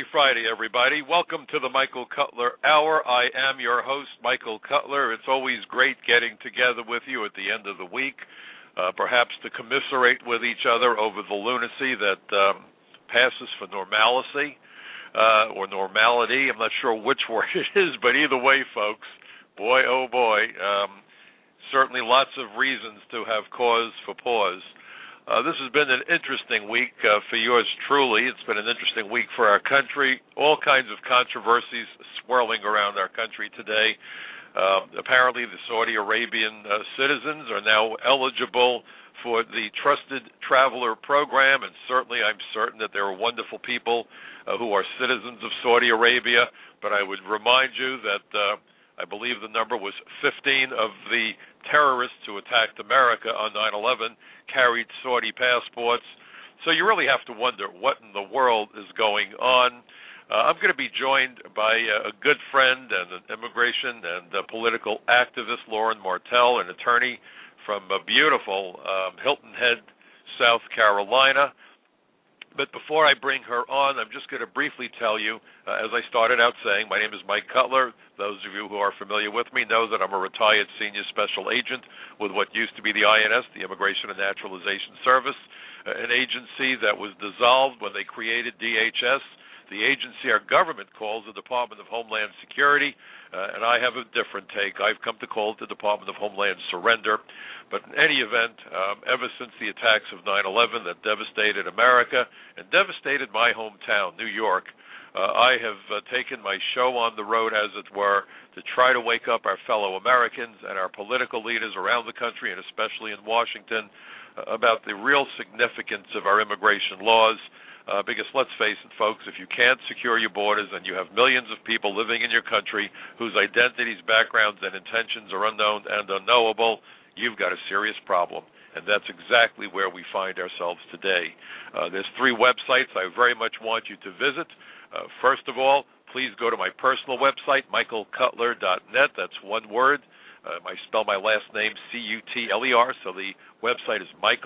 Friday, everybody. Welcome to the Michael Cutler Hour. I am your host, Michael Cutler. It's always great getting together with you at the end of the week, perhaps to commiserate with each other over the lunacy that passes for normalcy or normality. I'm not sure which word it is, but either way, folks, boy, oh boy, certainly lots of reasons to have cause for pause. This has been an interesting week for yours truly. It's been an interesting week for our country. All kinds of controversies swirling around our country today. Apparently, the Saudi Arabian citizens are now eligible for the Trusted Traveler Program, and certainly I'm certain that there are wonderful people who are citizens of Saudi Arabia, but I would remind you that I believe the number was 15 of the terrorists who attacked America on 9/11 carried Saudi passports. So you really have to wonder what in the world is going on. I'm going to be joined by a good friend and an immigration and political activist, Lauren Martell, an attorney from beautiful Hilton Head, South Carolina. But before I bring her on, I'm just going to briefly tell you, as I started out saying, my name is Mike Cutler. Those of you who are familiar with me know that I'm a retired senior special agent with what used to be the INS, the Immigration and Naturalization Service, an agency that was dissolved when they created DHS. The agency our government calls the Department of Homeland Security, and I have a different take. I've come to call it the Department of Homeland Surrender. But in any event, ever since the attacks of 9/11 that devastated America and devastated my hometown, New York, I have taken my show on the road, as it were, to try to wake up our fellow Americans and our political leaders around the country, and especially in Washington, about the real significance of our immigration laws. Because let's face it, folks, if you can't secure your borders and you have millions of people living in your country whose identities, backgrounds, and intentions are unknown and unknowable, you've got a serious problem. And that's exactly where we find ourselves today. There's 3 websites I very much want you to visit. First of all, please go to my personal website, michaelcutler.net. That's one word. I spell my last name C-U-T-L-E-R, so the website is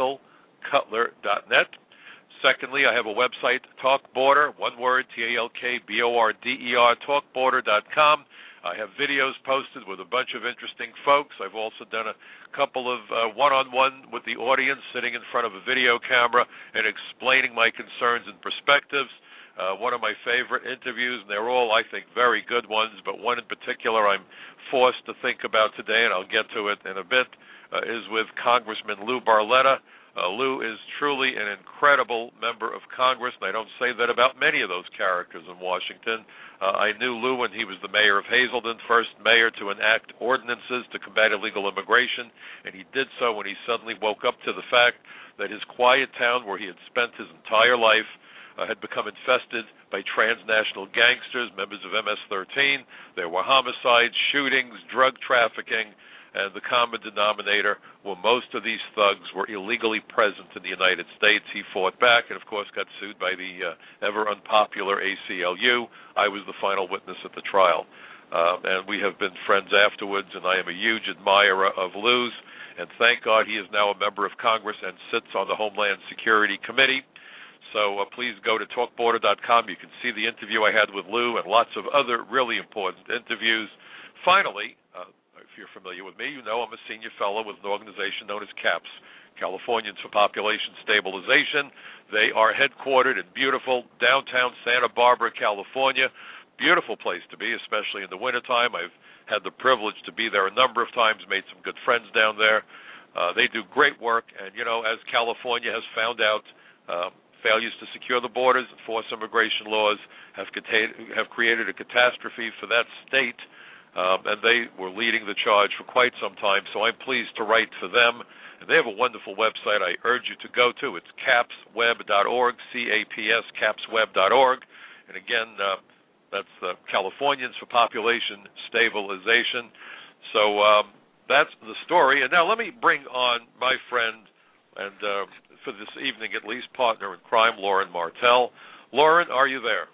michaelcutler.net. Secondly, I have a website, TalkBorder, one word, T-A-L-K-B-O-R-D-E-R, talkborder.com. I have videos posted with a bunch of interesting folks. I've also done a couple of one-on-one with the audience, sitting in front of a video camera and explaining my concerns and perspectives. One of my favorite interviews, and they're all, I think, very good ones, but one in particular I'm forced to think about today, and I'll get to it in a bit, is with Congressman Lou Barletta. Lou is truly an incredible member of Congress, and I don't say that about many of those characters in Washington. I knew Lou when he was the mayor of Hazleton, first mayor to enact ordinances to combat illegal immigration, and he did so when he suddenly woke up to the fact that his quiet town, where he had spent his entire life, had become infested by transnational gangsters, members of MS-13. There were homicides, shootings, drug trafficking, and the common denominator were most of these thugs were illegally present in the United States. He fought back and, of course, got sued by the ever unpopular ACLU. I was the final witness at the trial. And we have been friends afterwards, and I am a huge admirer of Lou's. And thank God he is now a member of Congress and sits on the Homeland Security Committee. So please go to talkborder.com. You can see the interview I had with Lou and lots of other really important interviews. Finally, if you're familiar with me, you know I'm a senior fellow with an organization known as CAPS, Californians for Population Stabilization. They are headquartered in beautiful downtown Santa Barbara, California. Beautiful place to be, especially in the wintertime. I've had the privilege to be there a number of times, made some good friends down there. They do great work, and, you know, as California has found out, failures to secure the borders, enforce immigration laws have created a catastrophe for that state. And they were leading the charge for quite some time, so I'm pleased to write for them. And they have a wonderful website I urge you to go to. It's capsweb.org, C-A-P-S, capsweb.org. And again, that's the Californians for Population Stabilization. So that's the story. And now let me bring on my friend, and for this evening at least, partner in crime, Lauren Martell. Lauren, are you there?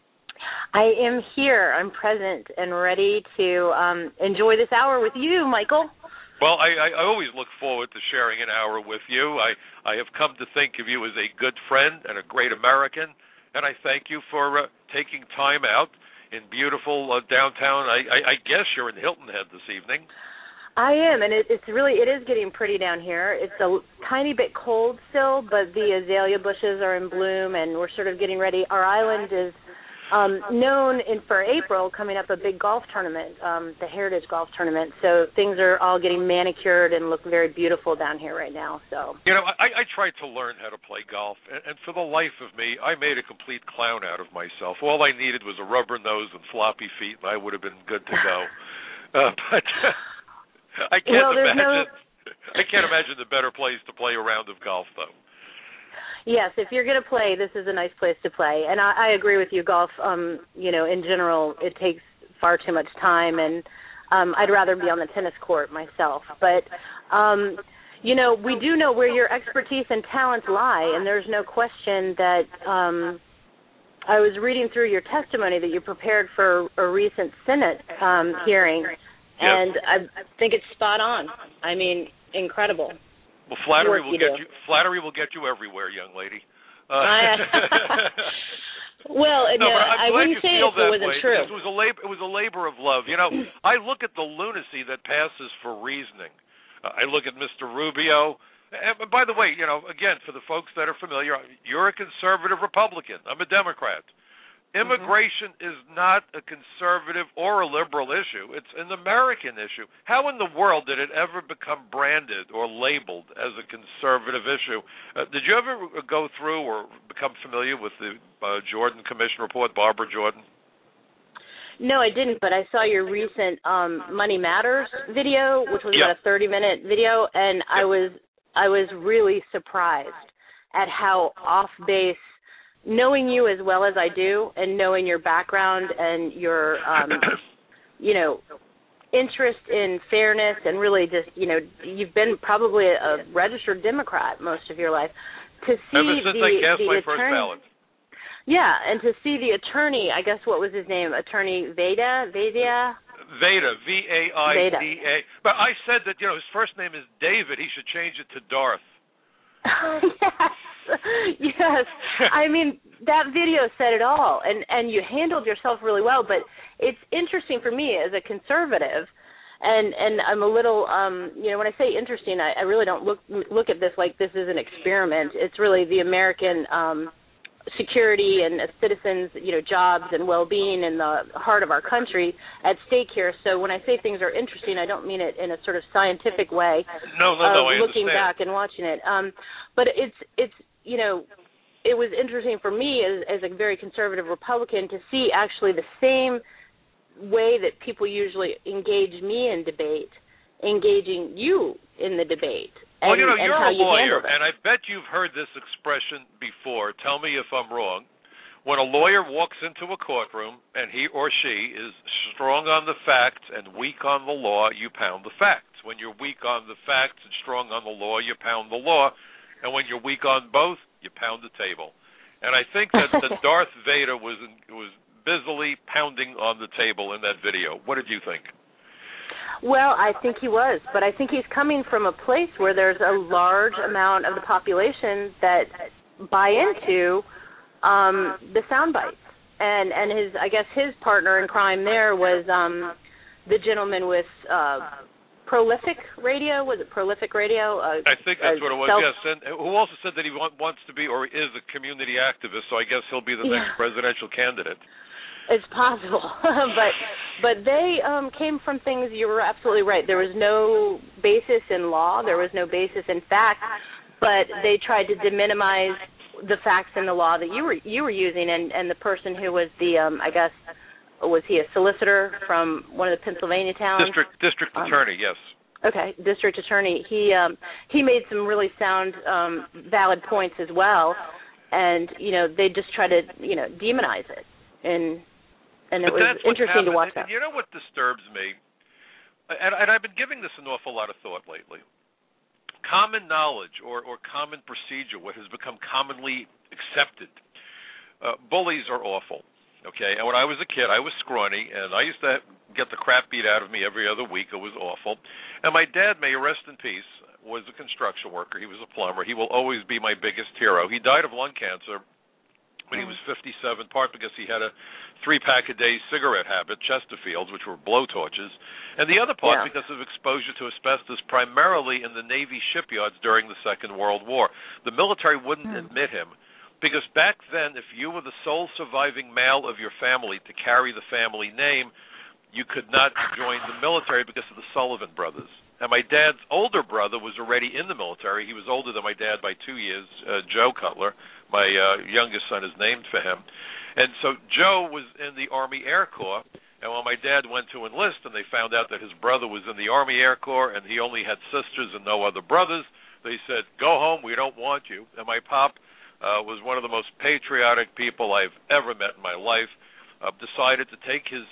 I am here. I'm present and ready to enjoy this hour with you, Michael. Well, I always look forward to sharing an hour with you. I have come to think of you as a good friend and a great American, and I thank you for taking time out in beautiful downtown. I guess you're in Hilton Head this evening. I am, and it is getting pretty down here. It's a tiny bit cold still, but the azalea bushes are in bloom, and we're sort of getting ready. Our island is known for April, coming up a big golf tournament, the Heritage Golf Tournament. So things are all getting manicured and look very beautiful down here right now. So I tried to learn how to play golf, and for the life of me, I made a complete clown out of myself. All I needed was a rubber nose and floppy feet, and I would have been good to go. But I can't imagine the better place to play a round of golf, though. Yes, if you're going to play, this is a nice place to play. And I agree with you. Golf, in general, it takes far too much time, and I'd rather be on the tennis court myself. But, we do know where your expertise and talents lie, and there's no question that I was reading through your testimony that you prepared for a recent Senate hearing, and I think it's spot on. I mean, incredible. Well, flattery will get you everywhere, young lady. Well, I wouldn't say it if it wasn't true. It was a labor of love. I look at the lunacy that passes for reasoning. I look at Mr. Rubio. And by the way, again, for the folks that are familiar, you're a conservative Republican. I'm a Democrat. Immigration is not a conservative or a liberal issue. It's an American issue. How in the world did it ever become branded or labeled as a conservative issue? Did you ever go through or become familiar with the Jordan Commission report, Barbara Jordan? No, I didn't, but I saw your recent Money Matters video, which was about a 30-minute video, and I was really surprised at how off base, knowing you as well as I do, and knowing your background and your, interest in fairness, and really just, you've been probably a registered Democrat most of your life. To see ever since I cast my first ballot. Yeah, and to see the attorney, I guess, what was his name? Attorney Vaida, V-A-I-D-A. But I said that, his first name is David. He should change it to Darth. Yes. I mean, that video said it all, and you handled yourself really well, but it's interesting for me as a conservative, and I'm a little, when I say interesting, I really don't look at this like this is an experiment. It's really the American security and citizens, jobs and well-being in the heart of our country at stake here. So when I say things are interesting, I don't mean it in a sort of scientific way. No, I looking understand. back and watching it. But it's it was interesting for me as a very conservative Republican to see actually the same way that people usually engage me in debate, engaging you in the debate. Well, you're a lawyer, and I bet you've heard this expression before. Tell me if I'm wrong. When a lawyer walks into a courtroom and he or she is strong on the facts and weak on the law, you pound the facts. When you're weak on the facts and strong on the law, you pound the law. And when you're weak on both, you pound the table. And I think that Darth Vader was busily pounding on the table in that video. What did you think? Well, I think he was, but I think he's coming from a place where there's a large amount of the population that buy into the sound bites. And his partner in crime there was the gentleman with Prolific Radio. Was it Prolific Radio? I think that's what it was, yes. And who also said that he wants to be or is a community activist, so I guess he'll be the next presidential candidate. It's possible, but they came from things. You were absolutely right. There was no basis in law. There was no basis in fact, but they tried to minimize the facts in the law that you were using. And the person who was was he a solicitor from one of the Pennsylvania towns? District attorney, yes. Okay, district attorney. He made some really sound, valid points as well, and they just try to demonize it and it was interesting to watch that. You know what disturbs me? And I've been giving this an awful lot of thought lately. Common knowledge or common procedure, what has become commonly accepted. Bullies are awful, okay? And when I was a kid, I was scrawny, and I used to get the crap beat out of me every other week. It was awful. And my dad, may he rest in peace, was a construction worker. He was a plumber. He will always be my biggest hero. He died of lung cancer when he was 57, part because he had a 3-pack-a-day cigarette habit, Chesterfields, which were blowtorches, and the other part because of exposure to asbestos primarily in the Navy shipyards during the Second World War. The military wouldn't admit him because back then, if you were the sole surviving male of your family to carry the family name, you could not join the military because of the Sullivan brothers. And my dad's older brother was already in the military. He was older than my dad by 2 years, Joe Cutler. My youngest son is named for him. And so Joe was in the Army Air Corps, and when my dad went to enlist and they found out that his brother was in the Army Air Corps and he only had sisters and no other brothers, they said, "Go home, we don't want you." And my pop was one of the most patriotic people I've ever met in my life, decided to take his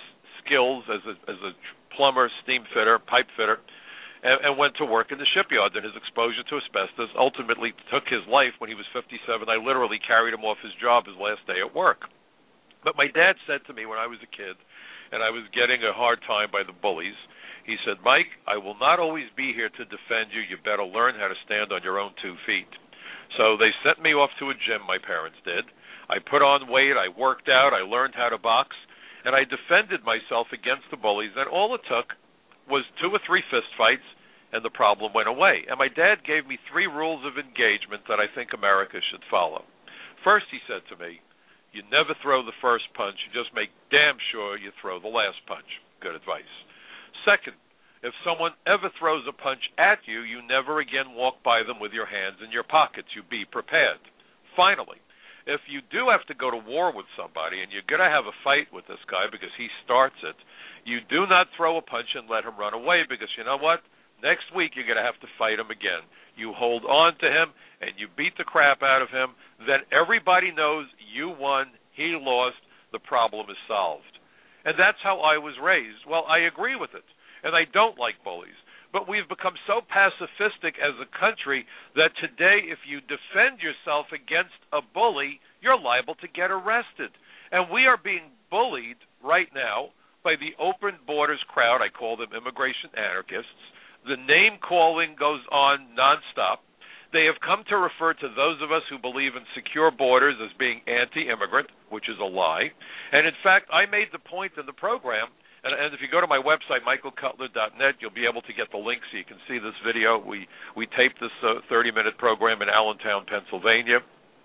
skills as a plumber, steam fitter, pipe fitter, and went to work in the shipyard. And his exposure to asbestos ultimately took his life when he was 57. I literally carried him off his job his last day at work. But my dad said to me when I was a kid, and I was getting a hard time by the bullies, he said, "Mike, I will not always be here to defend you. You better learn how to stand on your own 2 feet." So they sent me off to a gym, my parents did. I put on weight, I worked out, I learned how to box, and I defended myself against the bullies, and all it took was 2 or 3 fist fights, and the problem went away. And my dad gave me 3 rules of engagement that I think America should follow. First, he said to me, you never throw the first punch, you just make damn sure you throw the last punch. Good advice. Second, if someone ever throws a punch at you, you never again walk by them with your hands in your pockets. You be prepared. Finally, if you do have to go to war with somebody and you're going to have a fight with this guy because he starts it, you do not throw a punch and let him run away because you know what? Next week you're going to have to fight him again. You hold on to him and you beat the crap out of him. Then everybody knows you won, he lost, the problem is solved. And that's how I was raised. Well, I agree with it. And I don't like bullies. But we've become so pacifistic as a country that today if you defend yourself against a bully, you're liable to get arrested. And we are being bullied right now by the open borders crowd. I call them immigration anarchists. The name-calling goes on nonstop. They have come to refer to those of us who believe in secure borders as being anti-immigrant, which is a lie. And in fact, I made the point in the program, and if you go to my website, michaelcutler.net, you'll be able to get the link so you can see this video. We taped this 30-minute program in Allentown, Pennsylvania.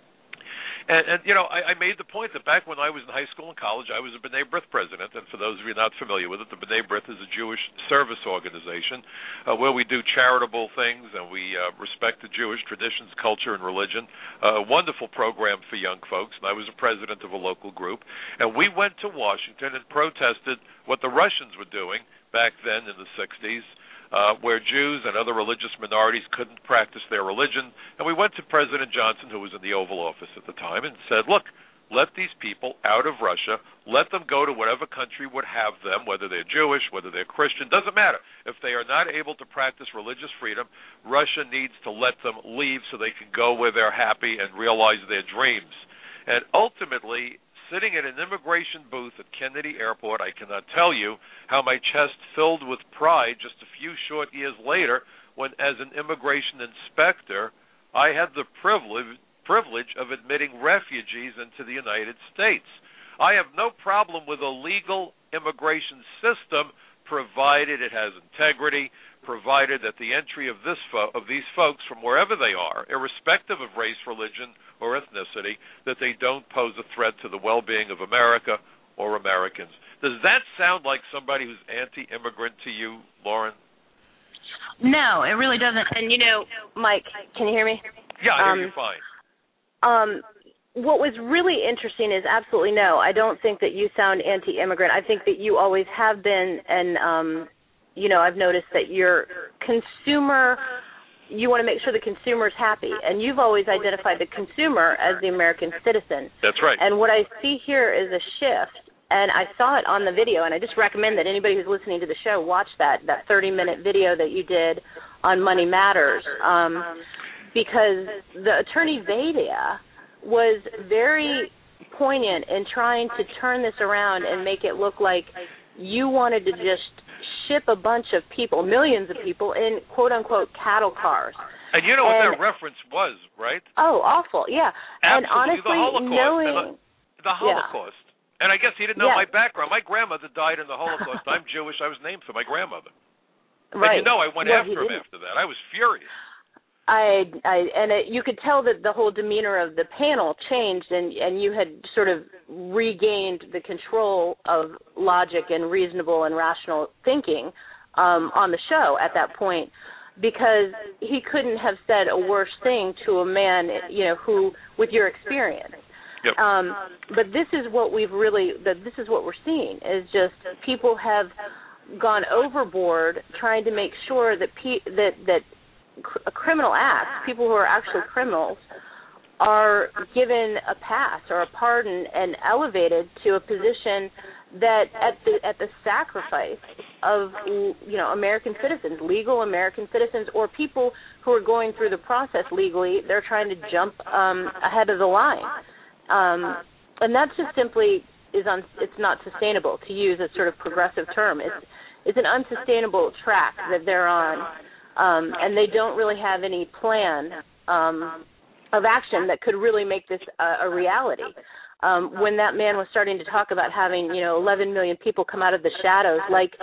And you know, I made the point that back when I was in high school and college, I was a B'nai B'rith president. And for those of you not familiar with it, the B'nai B'rith is a Jewish service organization where we do charitable things and we respect the Jewish traditions, culture, and religion. A wonderful program for young folks. And I was a president of a local group. And we went to Washington and protested what the Russians were doing back then in the 60s. Where Jews and other religious minorities couldn't practice their religion. And we went to President Johnson, who was in the Oval Office at the time, and said, look, let these people out of Russia, let them go to whatever country would have them, whether they're Jewish, whether they're Christian, doesn't matter. If they are not able to practice religious freedom, Russia needs to let them leave so they can go where they're happy and realize their dreams. And ultimately, sitting at an immigration booth at Kennedy Airport, I cannot tell you how my chest filled with pride just a few short years later when, as an immigration inspector, I had the privilege of admitting refugees into the United States. I have no problem with a legal immigration system provided it has integrity, provided that the entry of these folks from wherever they are, irrespective of race, religion, or ethnicity, that they don't pose a threat to the well-being of America or Americans. Does that sound like somebody who's anti-immigrant to you, Lauren? No, it really doesn't. And, you know, Mike, can you hear me? Yeah, I hear you fine. What was really interesting is absolutely no. I don't think that you sound anti-immigrant. I think that you always have been, and, you know, I've noticed that you're consumer. You want to make sure the consumer is happy, and you've always identified the consumer as the American citizen. That's right. And what I see here is a shift, and I saw it on the video, and I just recommend that anybody who's listening to the show watch that 30-minute video that you did on Money Matters, because the attorney Vadia was very poignant in trying to turn this around and make it look like you wanted to just ship a bunch of people, millions of people, in quote-unquote cattle cars. And you know what that reference was, right? Oh, awful, yeah. Absolutely, and honestly, the Holocaust. knowing the Holocaust. Yeah. And I guess he didn't know my background. My grandmother died in the Holocaust. I'm Jewish. I was named for my grandmother. Right. And I went after him after that. I was furious. You could tell that the whole demeanor of the panel changed, and you had sort of regained the control of logic and reasonable and rational thinking on the show at that point, because he couldn't have said a worse thing to a man, who, with your experience. Yep. But this is what this is what we're seeing, is just people have gone overboard trying to make sure that a criminal acts, people who are actually criminals, are given a pass or a pardon and elevated to a position that at the sacrifice of American citizens, legal American citizens, or people who are going through the process legally. They're trying to jump ahead of the line, and that just simply it's not sustainable, to use a sort of progressive term. It's an unsustainable track that they're on, and they don't really have any plan of action that could really make this a reality. When that man was starting to talk about having 11 million people come out of the shadows, like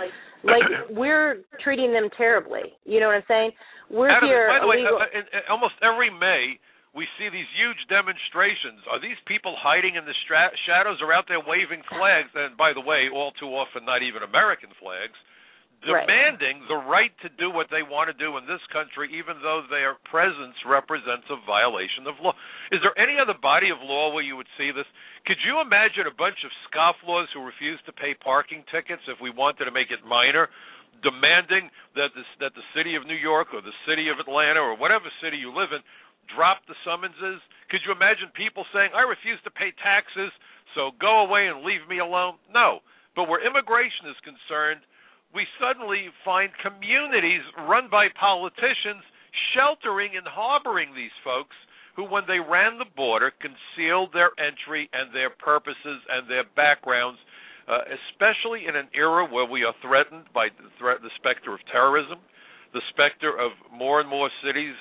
we're treating them terribly. You know what I'm saying? We're here. By the way, almost every May we see these huge demonstrations. Are these people hiding in the shadows or out there waving flags? And by the way, all too often not even American flags. Demanding the right to do what they want to do in this country, even though their presence represents a violation of law. Is there any other body of law where you would see this? Could you imagine a bunch of scofflaws who refuse to pay parking tickets if we wanted to make it minor, demanding that the city of New York or the city of Atlanta or whatever city you live in drop the summonses? Could you imagine people saying, I refuse to pay taxes, so go away and leave me alone? No. But where immigration is concerned, we suddenly find communities run by politicians sheltering and harboring these folks who, when they ran the border, concealed their entry and their purposes and their backgrounds, especially in an era where we are threatened by the specter of terrorism, the specter of more and more cities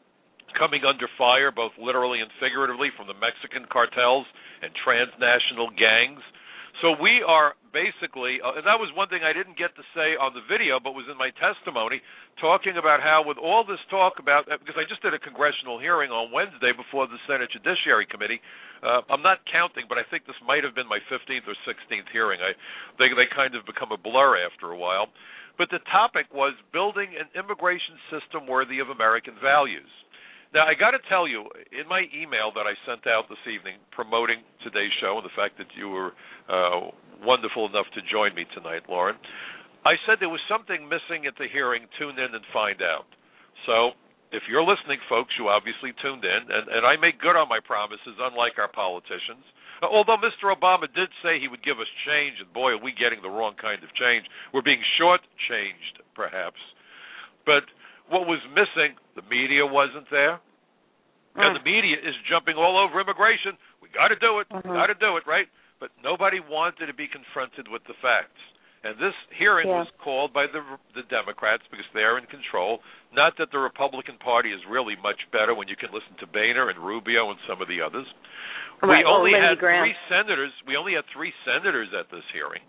coming under fire, both literally and figuratively, from the Mexican cartels and transnational gangs. So we are basically, and that was one thing I didn't get to say on the video, but was in my testimony, talking about how with all this talk about, because I just did a congressional hearing on Wednesday before the Senate Judiciary Committee. I'm not counting, but I think this might have been my 15th or 16th hearing. They kind of become a blur after a while. But the topic was building an immigration system worthy of American values. Now, I got to tell you, in my email that I sent out this evening promoting today's show and the fact that you were wonderful enough to join me tonight, Lauren, I said there was something missing at the hearing. Tune in and find out. So if you're listening, folks, you obviously tuned in, and I make good on my promises, unlike our politicians. Although Mr. Obama did say he would give us change, and boy, are we getting the wrong kind of change. We're being short-changed, perhaps. But what was missing, the media wasn't there. And the media is jumping all over immigration. We got to do it. Got to do it, right? But nobody wanted to be confronted with the facts. And this hearing was called by the Democrats because they're in control. Not that the Republican Party is really much better when you can listen to Boehner and Rubio and some of the others. Right. We only had three senators. We only had 3 senators at this hearing.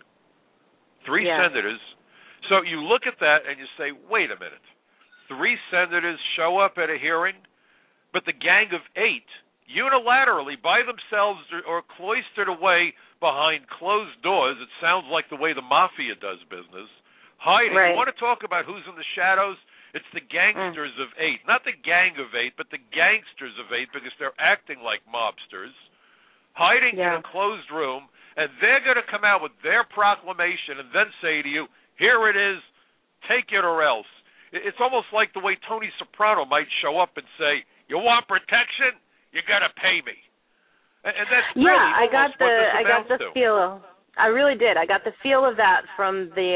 3 senators. So you look at that and you say, wait a minute. 3 senators show up at a hearing, but the gang of 8 unilaterally by themselves or cloistered away behind closed doors. It sounds like the way the mafia does business, hiding. Right. You want to talk about who's in the shadows? It's the gangsters of 8. Not the gang of 8, but the gangsters of 8, because they're acting like mobsters, hiding in a closed room, and they're going to come out with their proclamation and then say to you, here it is, take it or else. It's almost like the way Tony Soprano might show up and say, you want protection? You got to pay me. And that's really I got the to. feel. I really did. I got the feel of that from the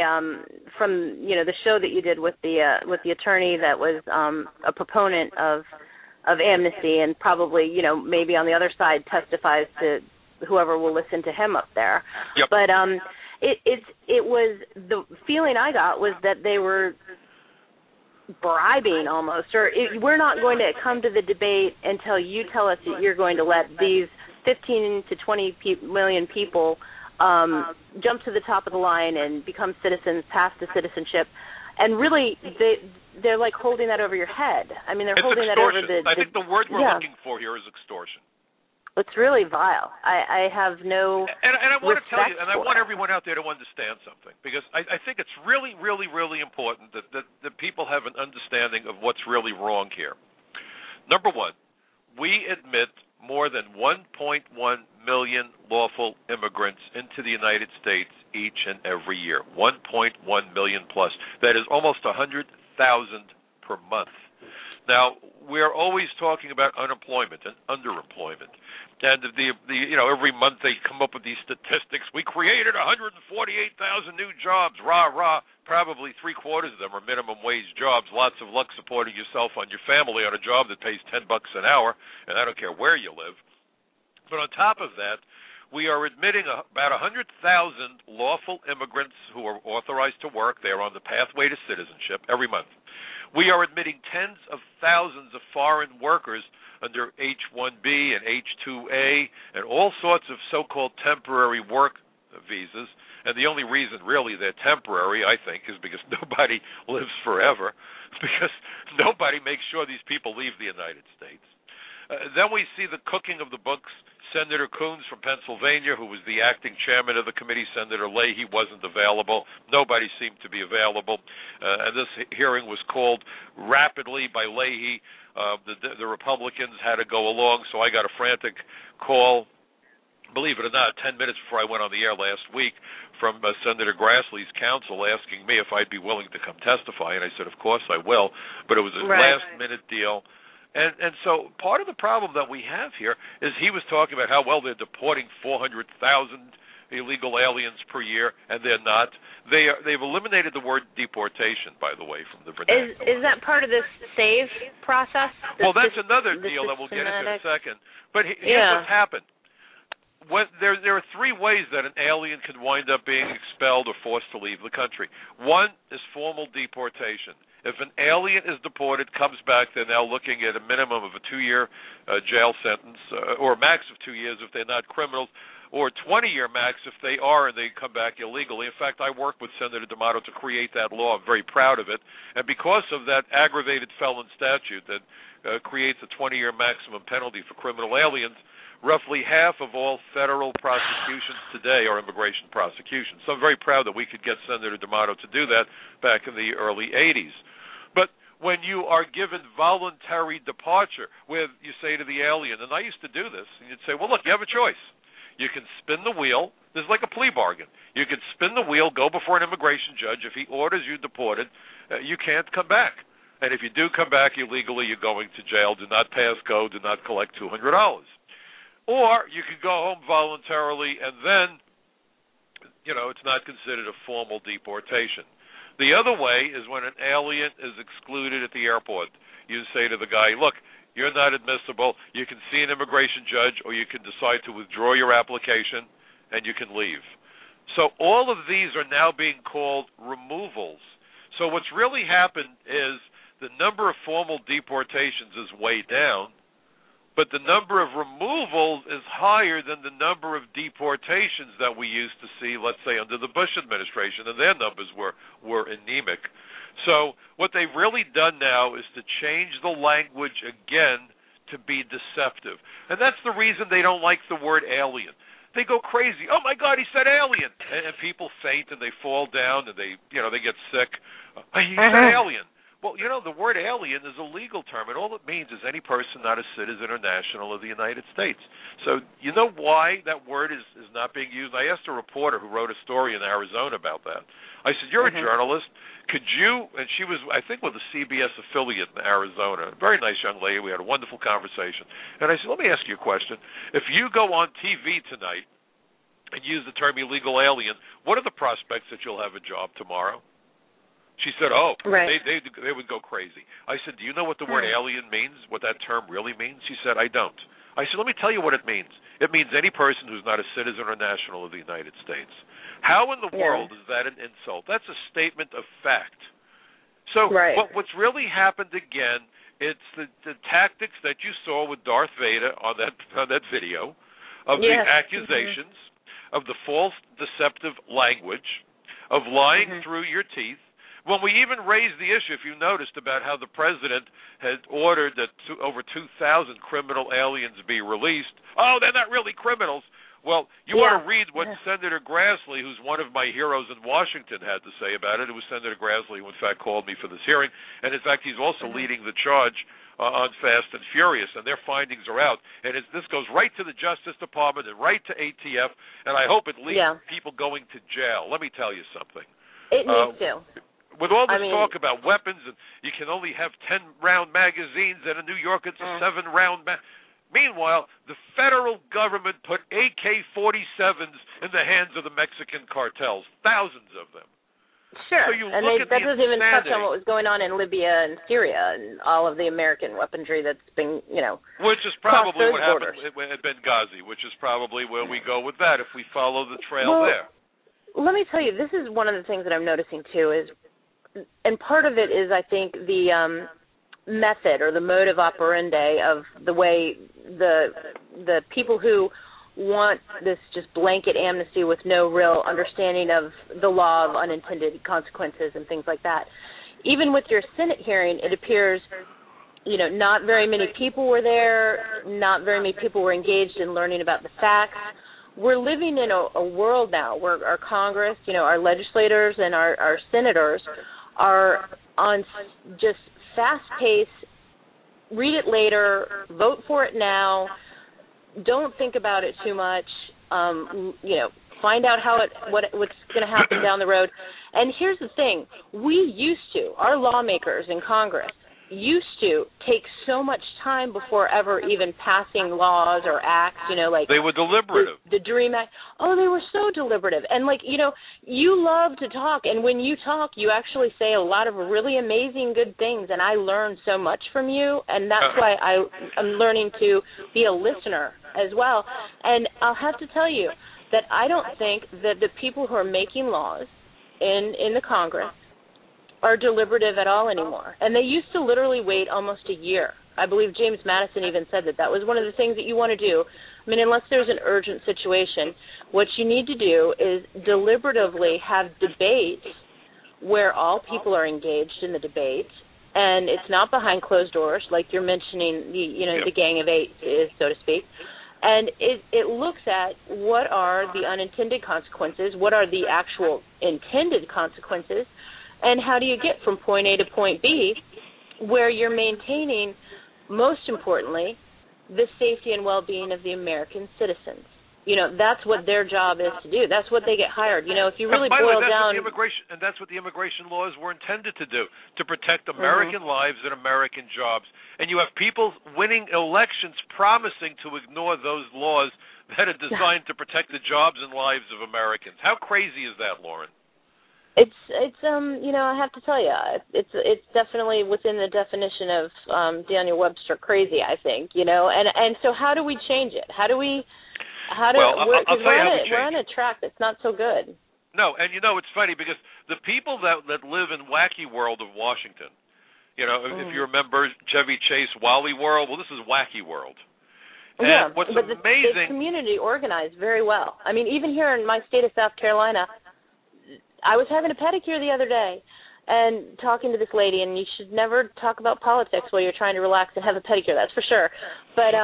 the show that you did with the attorney that was a proponent of amnesty, and probably maybe on the other side testifies to whoever will listen to him up there. Yep. But it was the feeling I got was that they were bribing almost, or we're not going to come to the debate until you tell us that you're going to let these 15 to 20 million people jump to the top of the line and become citizens, pass to citizenship. And really, they're like holding that over your head. I mean, they're holding extortion. that over I think the word we're looking for here is extortion. It's really vile. I have no and I want to tell you, and I want it. everyone out there to understand something, because I think it's really, really, really important that people have an understanding of what's really wrong here. Number one, we admit more than 1.1 million lawful immigrants into the United States each and every year. 1.1 million plus. That is almost 100,000 per month. Now, we're always talking about unemployment and underemployment. And every month they come up with these statistics. We created 148,000 new jobs. Rah, rah. Probably 3/4 of them are minimum wage jobs. Lots of luck supporting yourself on your family on a job that pays $10 an hour, and I don't care where you live. But on top of that, we are admitting about 100,000 lawful immigrants who are authorized to work. They are on the pathway to citizenship every month. We are admitting tens of thousands of foreign workers under H-1B and H-2A and all sorts of so-called temporary work visas. And the only reason, really, they're temporary, I think, is because nobody lives forever, because nobody makes sure these people leave the United States. Then we see the cooking of the books. Senator Coons from Pennsylvania, who was the acting chairman of the committee, Senator Leahy, wasn't available. Nobody seemed to be available. And this hearing was called rapidly by Leahy. The Republicans had to go along, so I got a frantic call, believe it or not, 10 minutes before I went on the air last week, from Senator Grassley's counsel asking me if I'd be willing to come testify. And I said, of course I will. But it was a last-minute deal. And so part of the problem that we have here is he was talking about how, well, they're deporting 400,000 illegal aliens per year, and they're not. They've eliminated the word deportation, by the way, from the vernacular. Is that part of this SAVE process? Well, that's another deal that we'll get into in a second. But here's what's happened. There are three ways that an alien can wind up being expelled or forced to leave the country. One is formal deportation. If an alien is deported, comes back, they're now looking at a minimum of a 2-year jail sentence, or a max of 2 years if they're not criminals, or a 20-year max if they are and they come back illegally. In fact, I worked with Senator D'Amato to create that law. I'm very proud of it. And because of that aggravated felon statute that creates a 20-year maximum penalty for criminal aliens, roughly half of all federal prosecutions today are immigration prosecutions. So I'm very proud that we could get Senator D'Amato to do that back in the early 80s. But when you are given voluntary departure, where you say to the alien, and I used to do this, and you'd say, well, look, you have a choice. You can spin the wheel. This is like a plea bargain. You can spin the wheel, go before an immigration judge. If he orders you deported, you can't come back. And if you do come back illegally, you're going to jail. Do not pass go. Do not collect $200. Or you can go home voluntarily, and then, it's not considered a formal deportation. The other way is when an alien is excluded at the airport. You say to the guy, look, you're not admissible. You can see an immigration judge, or you can decide to withdraw your application, and you can leave. So all of these are now being called removals. So what's really happened is the number of formal deportations is way down, but the number of removals is higher than the number of deportations that we used to see, let's say, under the Bush administration, and their numbers were anemic. So what they've really done now is to change the language again to be deceptive. And that's the reason they don't like the word alien. They go crazy. Oh, my God, he said alien. And people faint and they fall down and they get sick. He said alien. Well, the word alien is a legal term, and all it means is any person not a citizen or national of the United States. So you know why that word is not being used? I asked a reporter who wrote a story in Arizona about that. I said, you're a journalist. Could you, and she was, I think, with a CBS affiliate in Arizona, a very nice young lady. We had a wonderful conversation. And I said, let me ask you a question. If you go on TV tonight and use the term illegal alien, what are the prospects that you'll have a job tomorrow? She said, they would go crazy. I said, do you know what the word alien means, what that term really means? She said, I don't. I said, let me tell you what it means. It means any person who's not a citizen or national of the United States. How in the world is that an insult? That's a statement of fact. So right. what's really happened again, it's the tactics that you saw with Darth Vader on that video, of the accusations, of the false deceptive language, of lying through your teeth. When we even raised the issue, if you noticed, about how the president had ordered that over 2,000 criminal aliens be released. Oh, they're not really criminals. Well, you want to read what Senator Grassley, who's one of my heroes in Washington, had to say about it. It was Senator Grassley who, in fact, called me for this hearing. And, in fact, he's also leading the charge on Fast and Furious, and their findings are out. And this goes right to the Justice Department and right to ATF, and I hope it leads to people going to jail. Let me tell you something. It needs to. With all this talk about weapons, and you can only have 10-round magazines, and in New York it's a 7-round Meanwhile, the federal government put AK-47s in the hands of the Mexican cartels, thousands of them. Sure, so and that doesn't even touch on what was going on in Libya and Syria and all of the American weaponry that's been, which is probably what borders. happened at Benghazi, which is probably where we go with that if we follow the trail there. Let me tell you, this is one of the things that I'm noticing too and part of it is, I think, the method or the modus operandi of the way the people who want this just blanket amnesty with no real understanding of the law of unintended consequences and things like that. Even with your Senate hearing, it appears, not very many people were there, not very many people were engaged in learning about the facts. We're living in a world now where our Congress, our legislators and our senators are on just fast-paced, read it later, vote for it now, don't think about it too much, find out what's going to happen down the road. And here's the thing, our lawmakers in Congress used to take so much time before ever even passing laws or acts, like they were deliberative. The DREAM Act. Oh, they were so deliberative. And you love to talk, and when you talk, you actually say a lot of really amazing good things, and I learn so much from you, and that's why I'm learning to be a listener as well. And I'll have to tell you that I don't think that the people who are making laws in the Congress are deliberative at all anymore. And they used to literally wait almost a year. I believe James Madison even said that was one of the things that you want to do. I mean, unless there's an urgent situation, what you need to do is deliberatively have debates where all people are engaged in the debate, and it's not behind closed doors, like you're mentioning the Gang of Eight is, so to speak. And it looks at what are the unintended consequences, what are the actual intended consequences, and how do you get from point A to point B where you're maintaining, most importantly, the safety and well-being of the American citizens. That's what their job is to do. That's what they get hired. If you really boil down... That's what the immigration laws were intended to do, to protect American lives and American jobs. And you have people winning elections promising to ignore those laws that are designed to protect the jobs and lives of Americans. How crazy is that, Lauren? It's I have to tell you, it's definitely within the definition of Daniel Webster crazy, I think, and so how do we change it? I'll tell you how we change it. We're on a track that's not so good. No, and it's funny because the people that live in wacky world of Washington, if you remember Chevy Chase, Wally World, well, this is wacky world. And what's amazing, the community organized very well. I mean, even here in my state of South Carolina, I was having a pedicure the other day and talking to this lady, and you should never talk about politics while you're trying to relax and have a pedicure, that's for sure. But,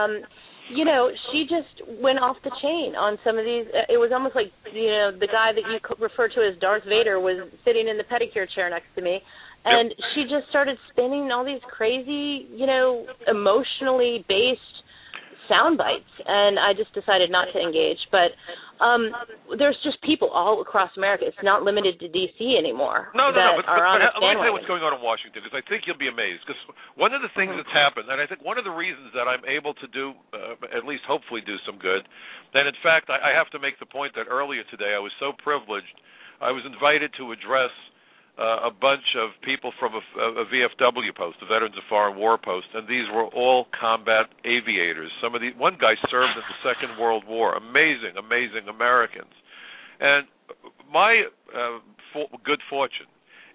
she just went off the chain on some of these. It was almost like, the guy that you refer to as Darth Vader was sitting in the pedicure chair next to me, and she just started spinning all these crazy, emotionally based sound bites, and I just decided not to engage. But there's just people all across America. It's not limited to D.C. anymore. No. But let me tell you what's going on in Washington, because I think you'll be amazed. Because one of the things that's happened, and I think one of the reasons that I'm able to do, at least hopefully do some good, and in fact, I have to make the point that earlier today I was so privileged. I was invited to address a bunch of people from a VFW post, the Veterans of Foreign War post, and these were all combat aviators. One guy served in the Second World War. Amazing Americans. And my good fortune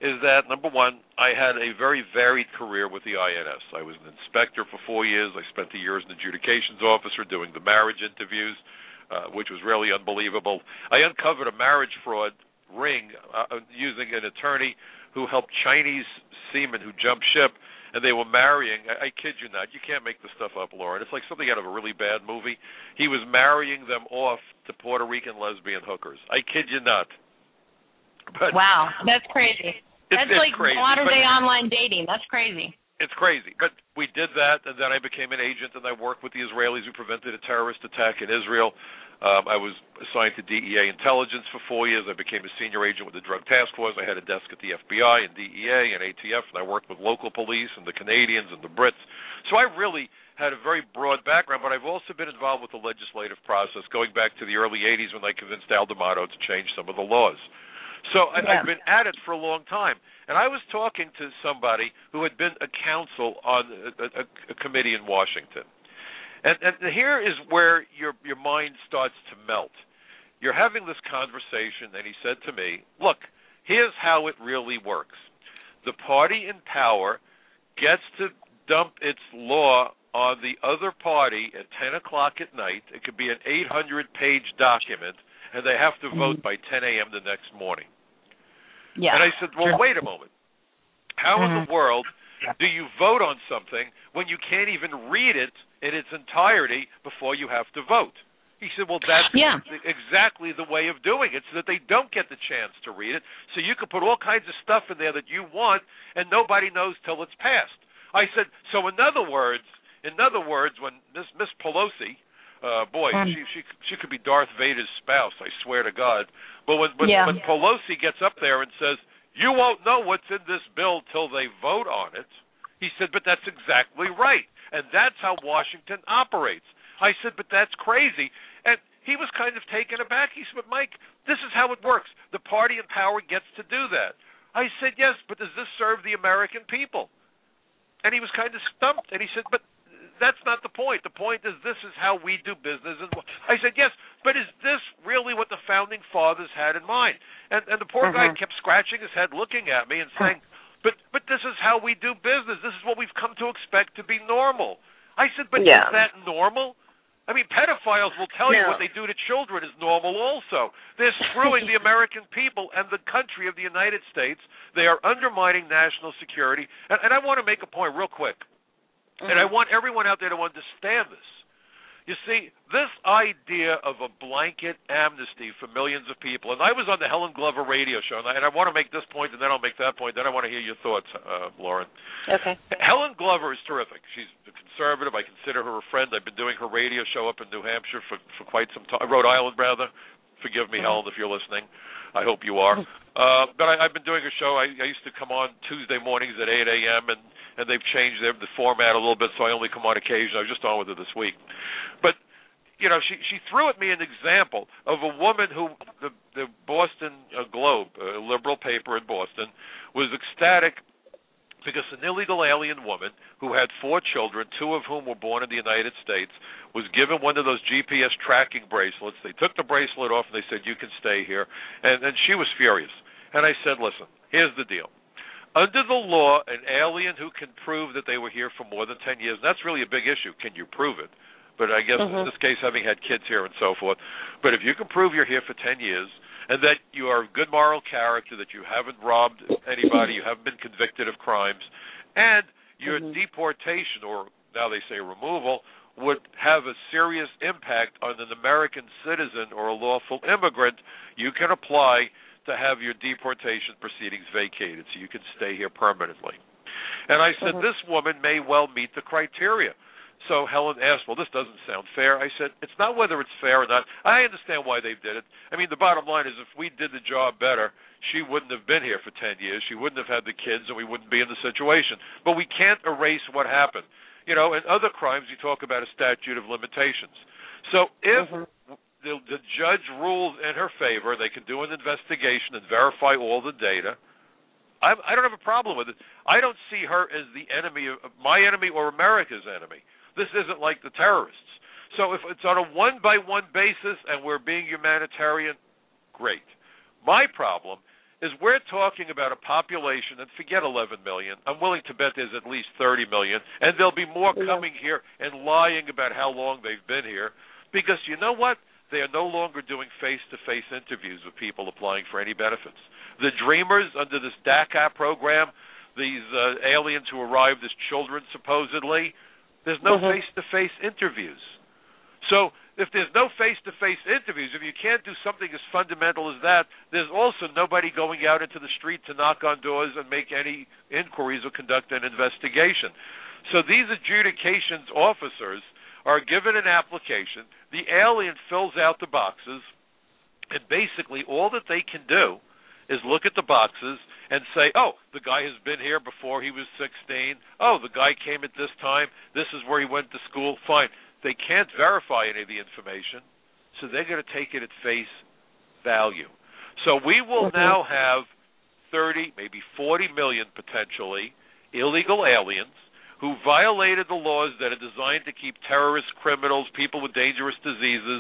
is that, number one, I had a very varied career with the INS. I was an inspector for 4 years. I spent a year as an adjudications officer doing the marriage interviews, which was really unbelievable. I uncovered a marriage fraud ring using an attorney who helped Chinese seamen who jumped ship, and they were marrying, I kid you not, you can't make this stuff up, Lauren. It's like something out of a really bad movie. He was marrying them off to Puerto Rican lesbian hookers. I kid you not. But wow, that's crazy. That's like crazy. Modern-day online dating. That's crazy. It's crazy. But we did that, and then I became an agent, and I worked with the Israelis who prevented a terrorist attack in Israel. I was assigned to DEA intelligence for 4 years. I became a senior agent with the Drug Task Force. I had a desk at the FBI and DEA and ATF, and I worked with local police and the Canadians and the Brits. So I really had a very broad background, but I've also been involved with the legislative process going back to the early 80s when I convinced Al D'Amato to change some of the laws. So I've been at it for a long time. And I was talking to somebody who had been a counsel on a committee in Washington. And here is where your mind starts to melt. You're having this conversation, and he said to me, look, here's how it really works. The party in power gets to dump its law on the other party at 10 o'clock at night. It could be an 800-page document, and they have to vote by 10 a.m. the next morning. Yeah. And I said, well, wait a moment. How in the world do you vote on something when you can't even read it in its entirety before you have to vote? He said, well, that's exactly the way of doing it, so that they don't get the chance to read it, so you can put all kinds of stuff in there that you want, and nobody knows till it's passed. I said, so in other words, when Miss Pelosi, she could be Darth Vader's spouse, I swear to God. But when Pelosi gets up there and says, you won't know what's in this bill till they vote on it, he said, but that's exactly right. And that's how Washington operates. I said, but that's crazy. And he was kind of taken aback. He said, but Mike, this is how it works. The party in power gets to do that. I said, yes, but does this serve the American people? And he was kind of stumped. And he said, but that's not the point. The point is this is how we do business. And I said, yes, but is this really what the Founding Fathers had in mind? And the poor guy kept scratching his head looking at me and saying, but this is how we do business. This is what we've come to expect to be normal. I said, but is that normal? I mean, pedophiles will tell you what they do to children is normal also. They're screwing the American people and the country of the United States. They are undermining national security. And I want to make a point real quick. And I want everyone out there to understand this. You see, this idea of a blanket amnesty for millions of people, and I was on the Helen Glover radio show, and I want to make this point, and then I'll make that point, then I want to hear your thoughts, Lauren. Okay. Helen Glover is terrific. She's a conservative. I consider her a friend. I've been doing her radio show up in New Hampshire for quite some time, Rhode Island, rather. Forgive me, Helen, if you're listening. I hope you are. But I've been doing a show. I used to come on Tuesday mornings at 8 a.m., and they've changed the format a little bit, so I only come on occasion. I was just on with her this week. But, you know, she threw at me an example of a woman who, the Boston Globe, a liberal paper in Boston, was ecstatic because an illegal alien woman who had 4 children, 2 of whom were born in the United States, was given one of those GPS tracking bracelets. They took the bracelet off and they said, you can stay here. And she was furious. And I said, listen, here's the deal. Under the law, an alien who can prove that they were here for more than 10 years, and that's really a big issue. Can you prove it? But I guess in this case, having had kids here and so forth. But if you can prove you're here for 10 years, and that you are of good moral character, that you haven't robbed anybody, you haven't been convicted of crimes, and your deportation, or now they say removal, would have a serious impact on an American citizen or a lawful immigrant, you can apply to have your deportation proceedings vacated so you can stay here permanently. And I said, this woman may well meet the criteria. So Helen asked, well, this doesn't sound fair. I said, it's not whether it's fair or not. I understand why they did it. I mean, the bottom line is if we did the job better, she wouldn't have been here for 10 years. She wouldn't have had the kids, and we wouldn't be in the situation. But we can't erase what happened. You know, in other crimes, you talk about a statute of limitations. So if the judge rules in her favor, they can do an investigation and verify all the data. I don't have a problem with it. I don't see her as the enemy, my enemy or America's enemy. This isn't like the terrorists. So if it's on a one-by-one basis and we're being humanitarian, great. My problem is we're talking about a population, and forget 11 million. I'm willing to bet there's at least 30 million, and there'll be more coming here and lying about how long they've been here. Because you know what? They are no longer doing face-to-face interviews with people applying for any benefits. The dreamers under this DACA program, these aliens who arrived as children supposedly, there's no face-to-face interviews. So if there's no face-to-face interviews, if you can't do something as fundamental as that, there's also nobody going out into the street to knock on doors and make any inquiries or conduct an investigation. So these adjudications officers are given an application. The alien fills out the boxes, and basically all that they can do is look at the boxes and say, oh, the guy has been here before he was 16. Oh, the guy came at this time. This is where he went to school. Fine. They can't verify any of the information, so they're going to take it at face value. So we will now have 30, maybe 40 million potentially illegal aliens who violated the laws that are designed to keep terrorists, criminals, people with dangerous diseases,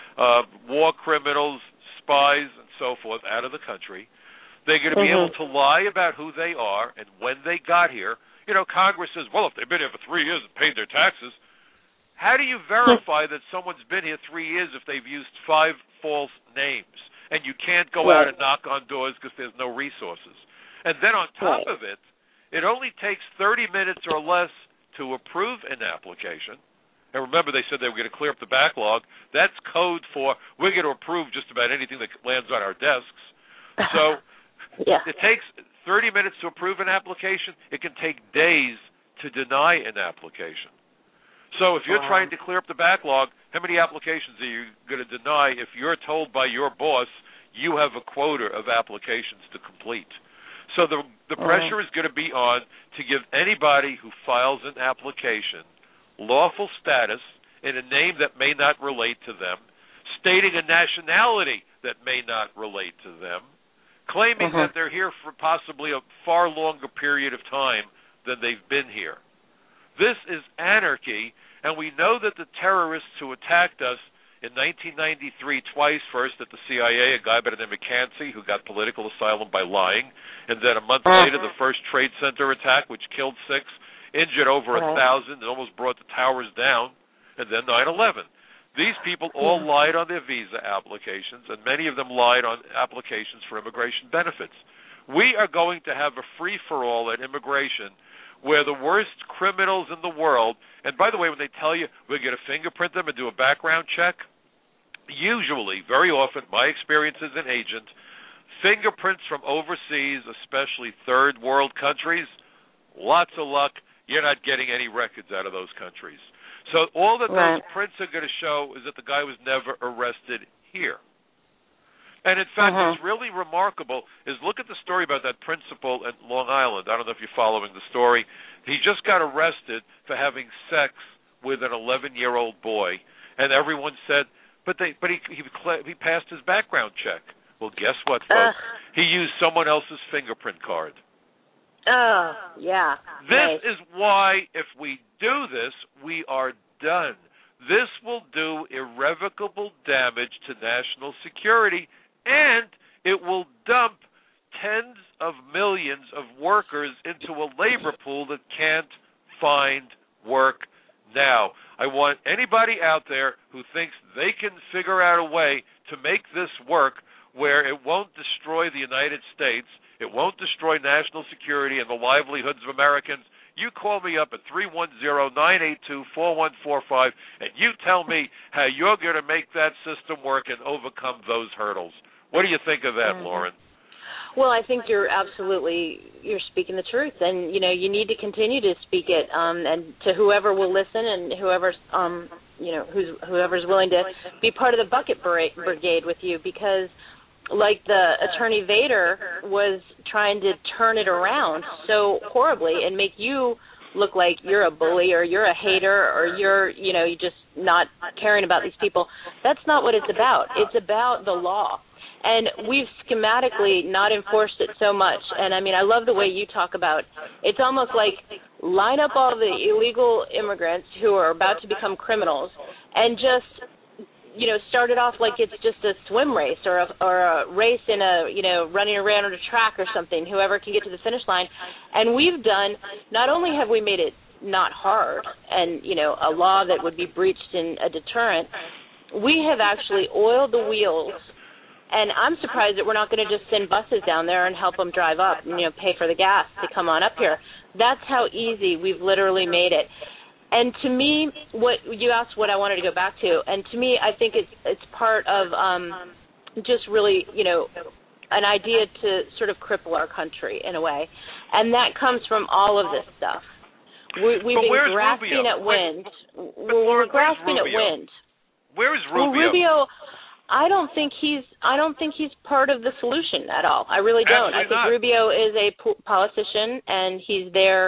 war criminals, spies, and so forth out of the country. They're going to be able to lie about who they are and when they got here. You know, Congress says, well, if they've been here for 3 years and paid their taxes, how do you verify that someone's been here 3 years if they've used 5 false names? And you can't go out and knock on doors because there's no resources. And then on top of it, it only takes 30 minutes or less to approve an application. And remember, they said they were going to clear up the backlog. That's code for we're going to approve just about anything that lands on our desks. So it takes 30 minutes to approve an application. It can take days to deny an application. So if you're trying to clear up the backlog, how many applications are you going to deny if you're told by your boss you have a quota of applications to complete? So the pressure is going to be on to give anybody who files an application lawful status in a name that may not relate to them, stating a nationality that may not relate to them, claiming that they're here for possibly a far longer period of time than they've been here. This is anarchy, and we know that the terrorists who attacked us in 1993 twice, first at the CIA, a guy by the name of Cansey, who got political asylum by lying, and then a month later the first Trade Center attack, which killed 6, injured over 1,000, and almost brought the towers down, and then 9/11. These people all lied on their visa applications, and many of them lied on applications for immigration benefits. We are going to have a free-for-all at immigration where the worst criminals in the world, and by the way, when they tell you we're going to fingerprint them and do a background check, usually, very often, my experience as an agent, fingerprints from overseas, especially third world countries, lots of luck, you're not getting any records out of those countries. So all that those prints are going to show is that the guy was never arrested here. And in fact, what's really remarkable is look at the story about that principal at Long Island. I don't know if you're following the story. He just got arrested for having sex with an 11-year-old boy, and everyone said, but he passed his background check. Well, guess what, folks? He used someone else's fingerprint card. This is why, if we do this, we are done. This will do irrevocable damage to national security, and it will dump tens of millions of workers into a labor pool that can't find work now. I want anybody out there who thinks they can figure out a way to make this work where it won't destroy the United States, it won't destroy national security and the livelihoods of Americans. You call me up at 310-982-4145, and you tell me how you're going to make that system work and overcome those hurdles. What do you think of that, Lauren? Well, I think you're speaking the truth, and you need to continue to speak it, and to whoever will listen and whoever's whoever's willing to be part of the bucket brigade with you, because like the Attorney Vader was trying to turn it around so horribly and make you look like you're a bully or you're a hater or you're just not caring about these people. That's not what it's about. It's about the law. And we've schematically not enforced it so much. And, I love the way you talk about it's almost like line up all the illegal immigrants who are about to become criminals and just started off like it's just a swim race or a race in a, running around on a track or something, whoever can get to the finish line. And we've done, not only have we made it not hard and, a law that would be breached in a deterrent, we have actually oiled the wheels. And I'm surprised that we're not going to just send buses down there and help them drive up and, pay for the gas to come on up here. That's how easy we've literally made it. And to me, what you asked what I wanted to go back to, and to me, I think it's part of just really, an idea to sort of cripple our country in a way. And that comes from all of this stuff. We've been grasping at wind. We're grasping at wind. Where is Rubio? Well, Rubio, I don't think he's part of the solution at all. I really don't. Absolutely I think not. Rubio is a politician, and he's there,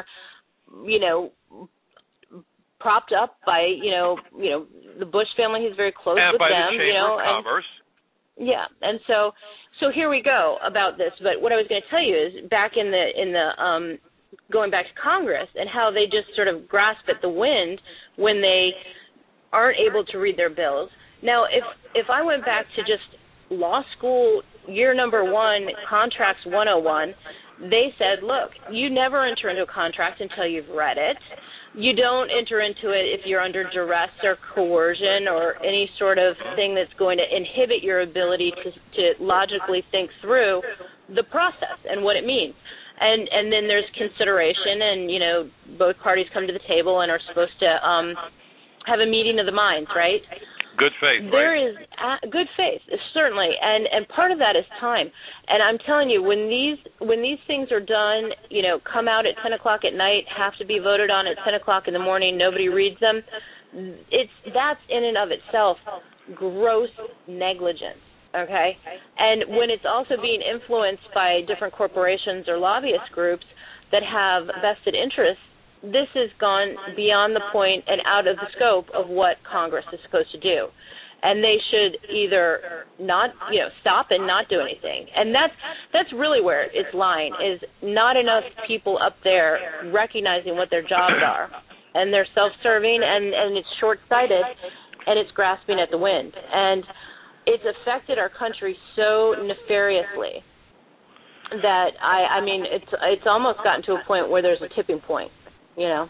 propped up by, the Bush family. He's very close and with by them, the Chamber of Commerce. Yeah, and so here we go about this. But what I was going to tell you is back in the going back to Congress and how they just sort of grasp at the wind when they aren't able to read their bills. Now, if I went back to just law school year number 1, Contracts 101, they said, look, you never enter into a contract until you've read it. You don't enter into it if you're under duress or coercion or any sort of thing that's going to inhibit your ability to logically think through the process and what it means. And then there's consideration, and, both parties come to the table and are supposed to have a meeting of the minds, right? Good faith, There right? is good faith, certainly, and part of that is time. And I'm telling you, when these things are done, come out at 10 o'clock at night, have to be voted on at 10 o'clock in the morning, nobody reads them, that's in and of itself gross negligence, okay? And when it's also being influenced by different corporations or lobbyist groups that have vested interests, this has gone beyond the point and out of the scope of what Congress is supposed to do. And they should either not, stop and not do anything. And that's really where it's lying, is not enough people up there recognizing what their jobs are. And they're self-serving, and it's short-sighted, and it's grasping at the wind. And it's affected our country so nefariously that, I mean, it's almost gotten to a point where there's a tipping point. Well,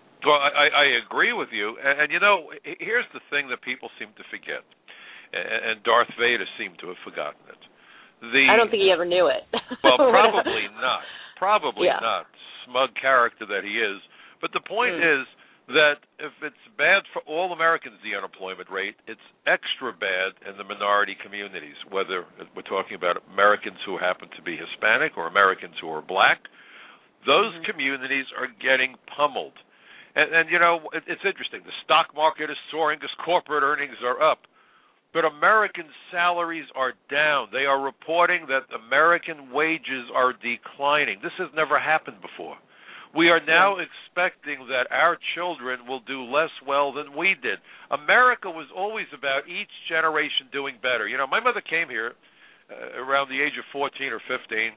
I agree with you. And here's the thing that people seem to forget, and Darth Vader seemed to have forgotten it. I don't think he ever knew it. Well, probably not. Probably Yeah. not. Smug character that he is. But the point is that if it's bad for all Americans, the unemployment rate, it's extra bad in the minority communities, whether we're talking about Americans who happen to be Hispanic or Americans who are black. Those communities are getting pummeled. And it's interesting. The stock market is soaring because corporate earnings are up. But American salaries are down. They are reporting that American wages are declining. This has never happened before. We are now expecting that our children will do less well than we did. America was always about each generation doing better. My mother came here around the age of 14 or 15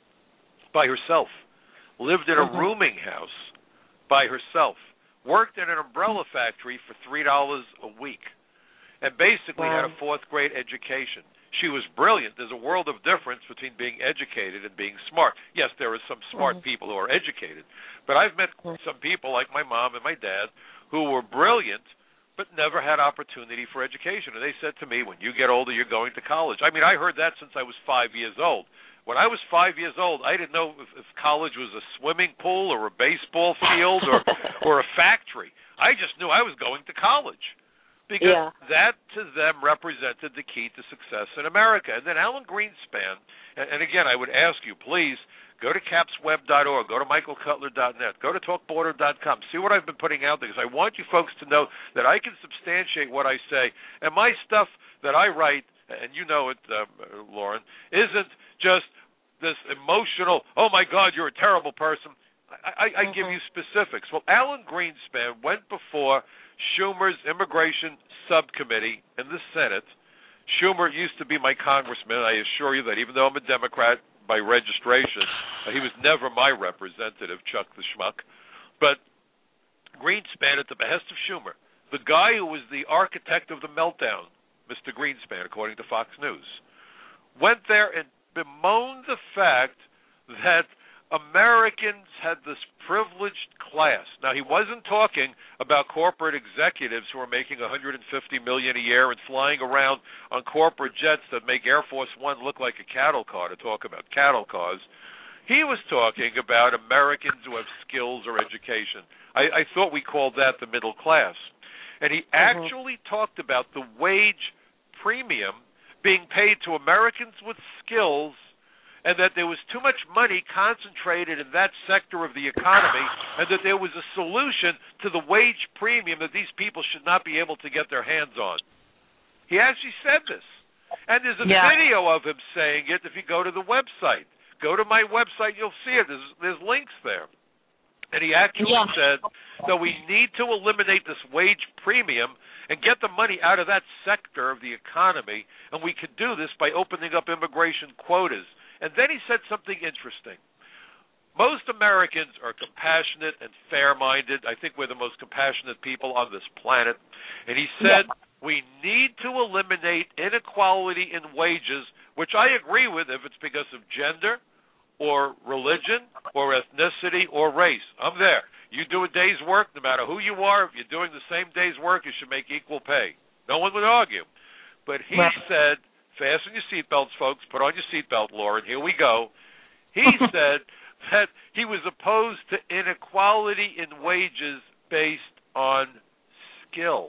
by herself. Lived in a rooming house by herself, worked in an umbrella factory for $3 a week, and basically had a fourth-grade education. She was brilliant. There's a world of difference between being educated and being smart. Yes, there are some smart people who are educated, but I've met some people like my mom and my dad who were brilliant but never had opportunity for education. And they said to me, when you get older, you're going to college. I mean, I heard that since I was 5 years old. When I was 5 years old, I didn't know if college was a swimming pool or a baseball field or a factory. I just knew I was going to college because that to them represented the key to success in America. And then Alan Greenspan, and again, I would ask you, please, go to capsweb.org, go to michaelcutler.net, go to talkborder.com, see what I've been putting out there, because I want you folks to know that I can substantiate what I say. And my stuff that I write, and you know it, Lauren, isn't just this emotional, oh, my God, you're a terrible person. I give you specifics. Well, Alan Greenspan went before Schumer's immigration subcommittee in the Senate. Schumer used to be my congressman. I assure you that even though I'm a Democrat by registration, he was never my representative, Chuck the Schmuck. But Greenspan, at the behest of Schumer, the guy who was the architect of the meltdown, Mr. Greenspan, according to Fox News, went there and bemoaned the fact that Americans had this privileged class. Now, he wasn't talking about corporate executives who are making $150 million a year and flying around on corporate jets that make Air Force One look like a cattle car, to talk about cattle cars. He was talking about Americans who have skills or education. I thought we called that the middle class. And he actually talked about the wage premium being paid to Americans with skills, and that there was too much money concentrated in that sector of the economy, and that there was a solution to the wage premium that these people should not be able to get their hands on. He actually said this. And there's a video of him saying it if you go to the website. Go to my website, you'll see it. There's links there. And he actually said that we need to eliminate this wage premium and get the money out of that sector of the economy, and we could do this by opening up immigration quotas. And then he said something interesting. Most Americans are compassionate and fair-minded. I think we're the most compassionate people on this planet. And he said we need to eliminate inequality in wages, which I agree with if it's because of gender or religion or ethnicity or race. I'm there. You do a day's work, no matter who you are, if you're doing the same day's work, you should make equal pay. No one would argue. But he said, fasten your seatbelts, folks. Put on your seatbelt, Lauren. Here we go. He said that he was opposed to inequality in wages based on skill.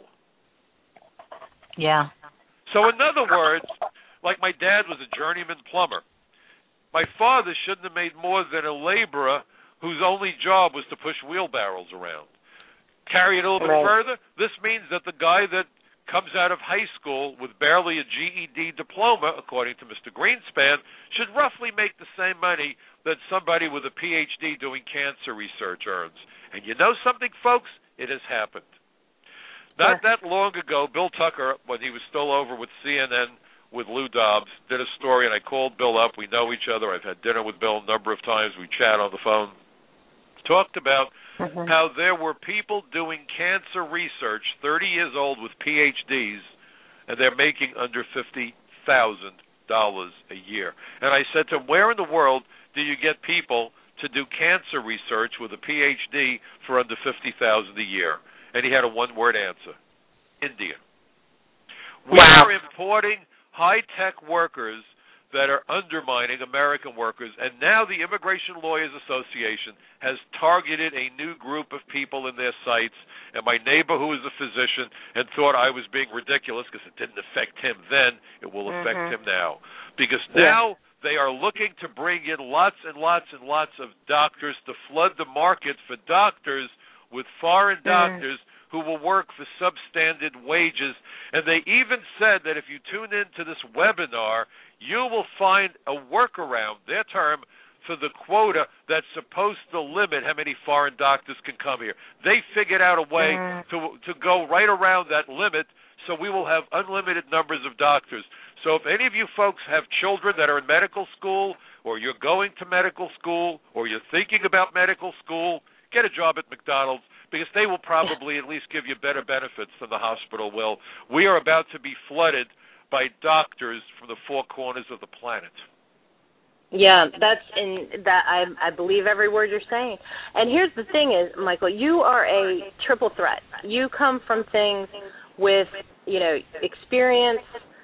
Yeah. So in other words, like my dad was a journeyman plumber. My father shouldn't have made more than a laborer whose only job was to push wheelbarrows around. Carry it a little bit further, this means that the guy that comes out of high school with barely a GED diploma, according to Mr. Greenspan, should roughly make the same money that somebody with a PhD doing cancer research earns. And you know something, folks? It has happened. Not that long ago, Bill Tucker, when he was still over with CNN with Lou Dobbs, did a story, and I called Bill up. We know each other. I've had dinner with Bill a number of times. We chat on the phone. Talked about how there were people doing cancer research, 30 years old with PhDs, and they're making under $50,000 a year. And I said to him, where in the world do you get people to do cancer research with a PhD for under $50,000 a year? And he had a one-word answer: India. We are importing high-tech workers that are undermining American workers, and now the Immigration Lawyers Association has targeted a new group of people in their sites, and my neighbor, who is a physician, and thought I was being ridiculous because it didn't affect him then, it will affect him now. Because now they are looking to bring in lots and lots and lots of doctors to flood the market for doctors with foreign doctors who will work for substandard wages. And they even said that if you tune into this webinar, you will find a workaround, their term, for the quota that's supposed to limit how many foreign doctors can come here. They figured out a way to go right around that limit, so we will have unlimited numbers of doctors. So if any of you folks have children that are in medical school, or you're going to medical school, or you're thinking about medical school, get a job at McDonald's, because they will probably at least give you better benefits than the hospital will. We are about to be flooded by doctors from the four corners of the planet. Yeah, I believe every word you're saying. And here's the thing is, Michael, you are a triple threat. You come from things with, experience,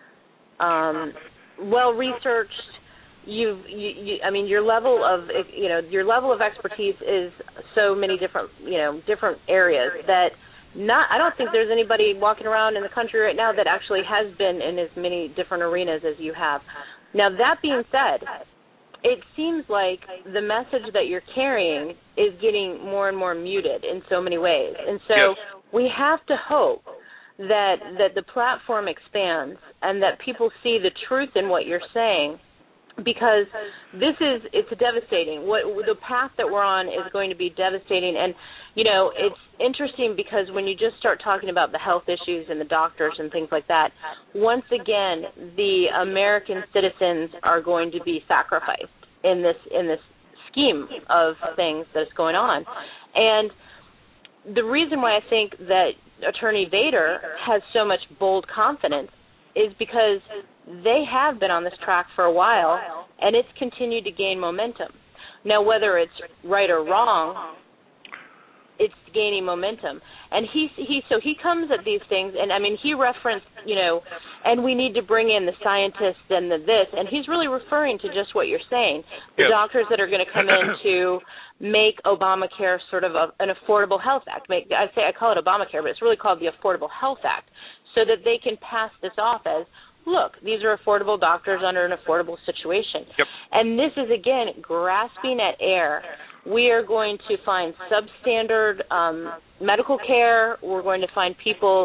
well researched. I mean, your level of expertise is so many different areas that I don't think there's anybody walking around in the country right now that actually has been in as many different arenas as you have. Now, that being said, it seems like the message that you're carrying is getting more and more muted in so many ways. And so we have to hope that the platform expands and that people see the truth in what you're saying, because it's devastating. The path that we're on is going to be devastating. And, it's interesting because when you just start talking about the health issues and the doctors and things like that, once again, the American citizens are going to be sacrificed in this scheme of things that's going on. And the reason why I think that Attorney Vader has so much bold confidence is because they have been on this track for a while, and it's continued to gain momentum. Now, whether it's right or wrong, it's gaining momentum. And he comes at these things, and, I mean, he referenced, and we need to bring in the scientists and the this, and he's really referring to just what you're saying, the doctors that are going to come in to make Obamacare sort of an affordable health act. I call it Obamacare, but it's really called the Affordable Health Act, so that they can pass this off as, look, these are affordable doctors under an affordable situation. Yep. And this is, again, grasping at air. We are going to find substandard medical care. We're going to find people,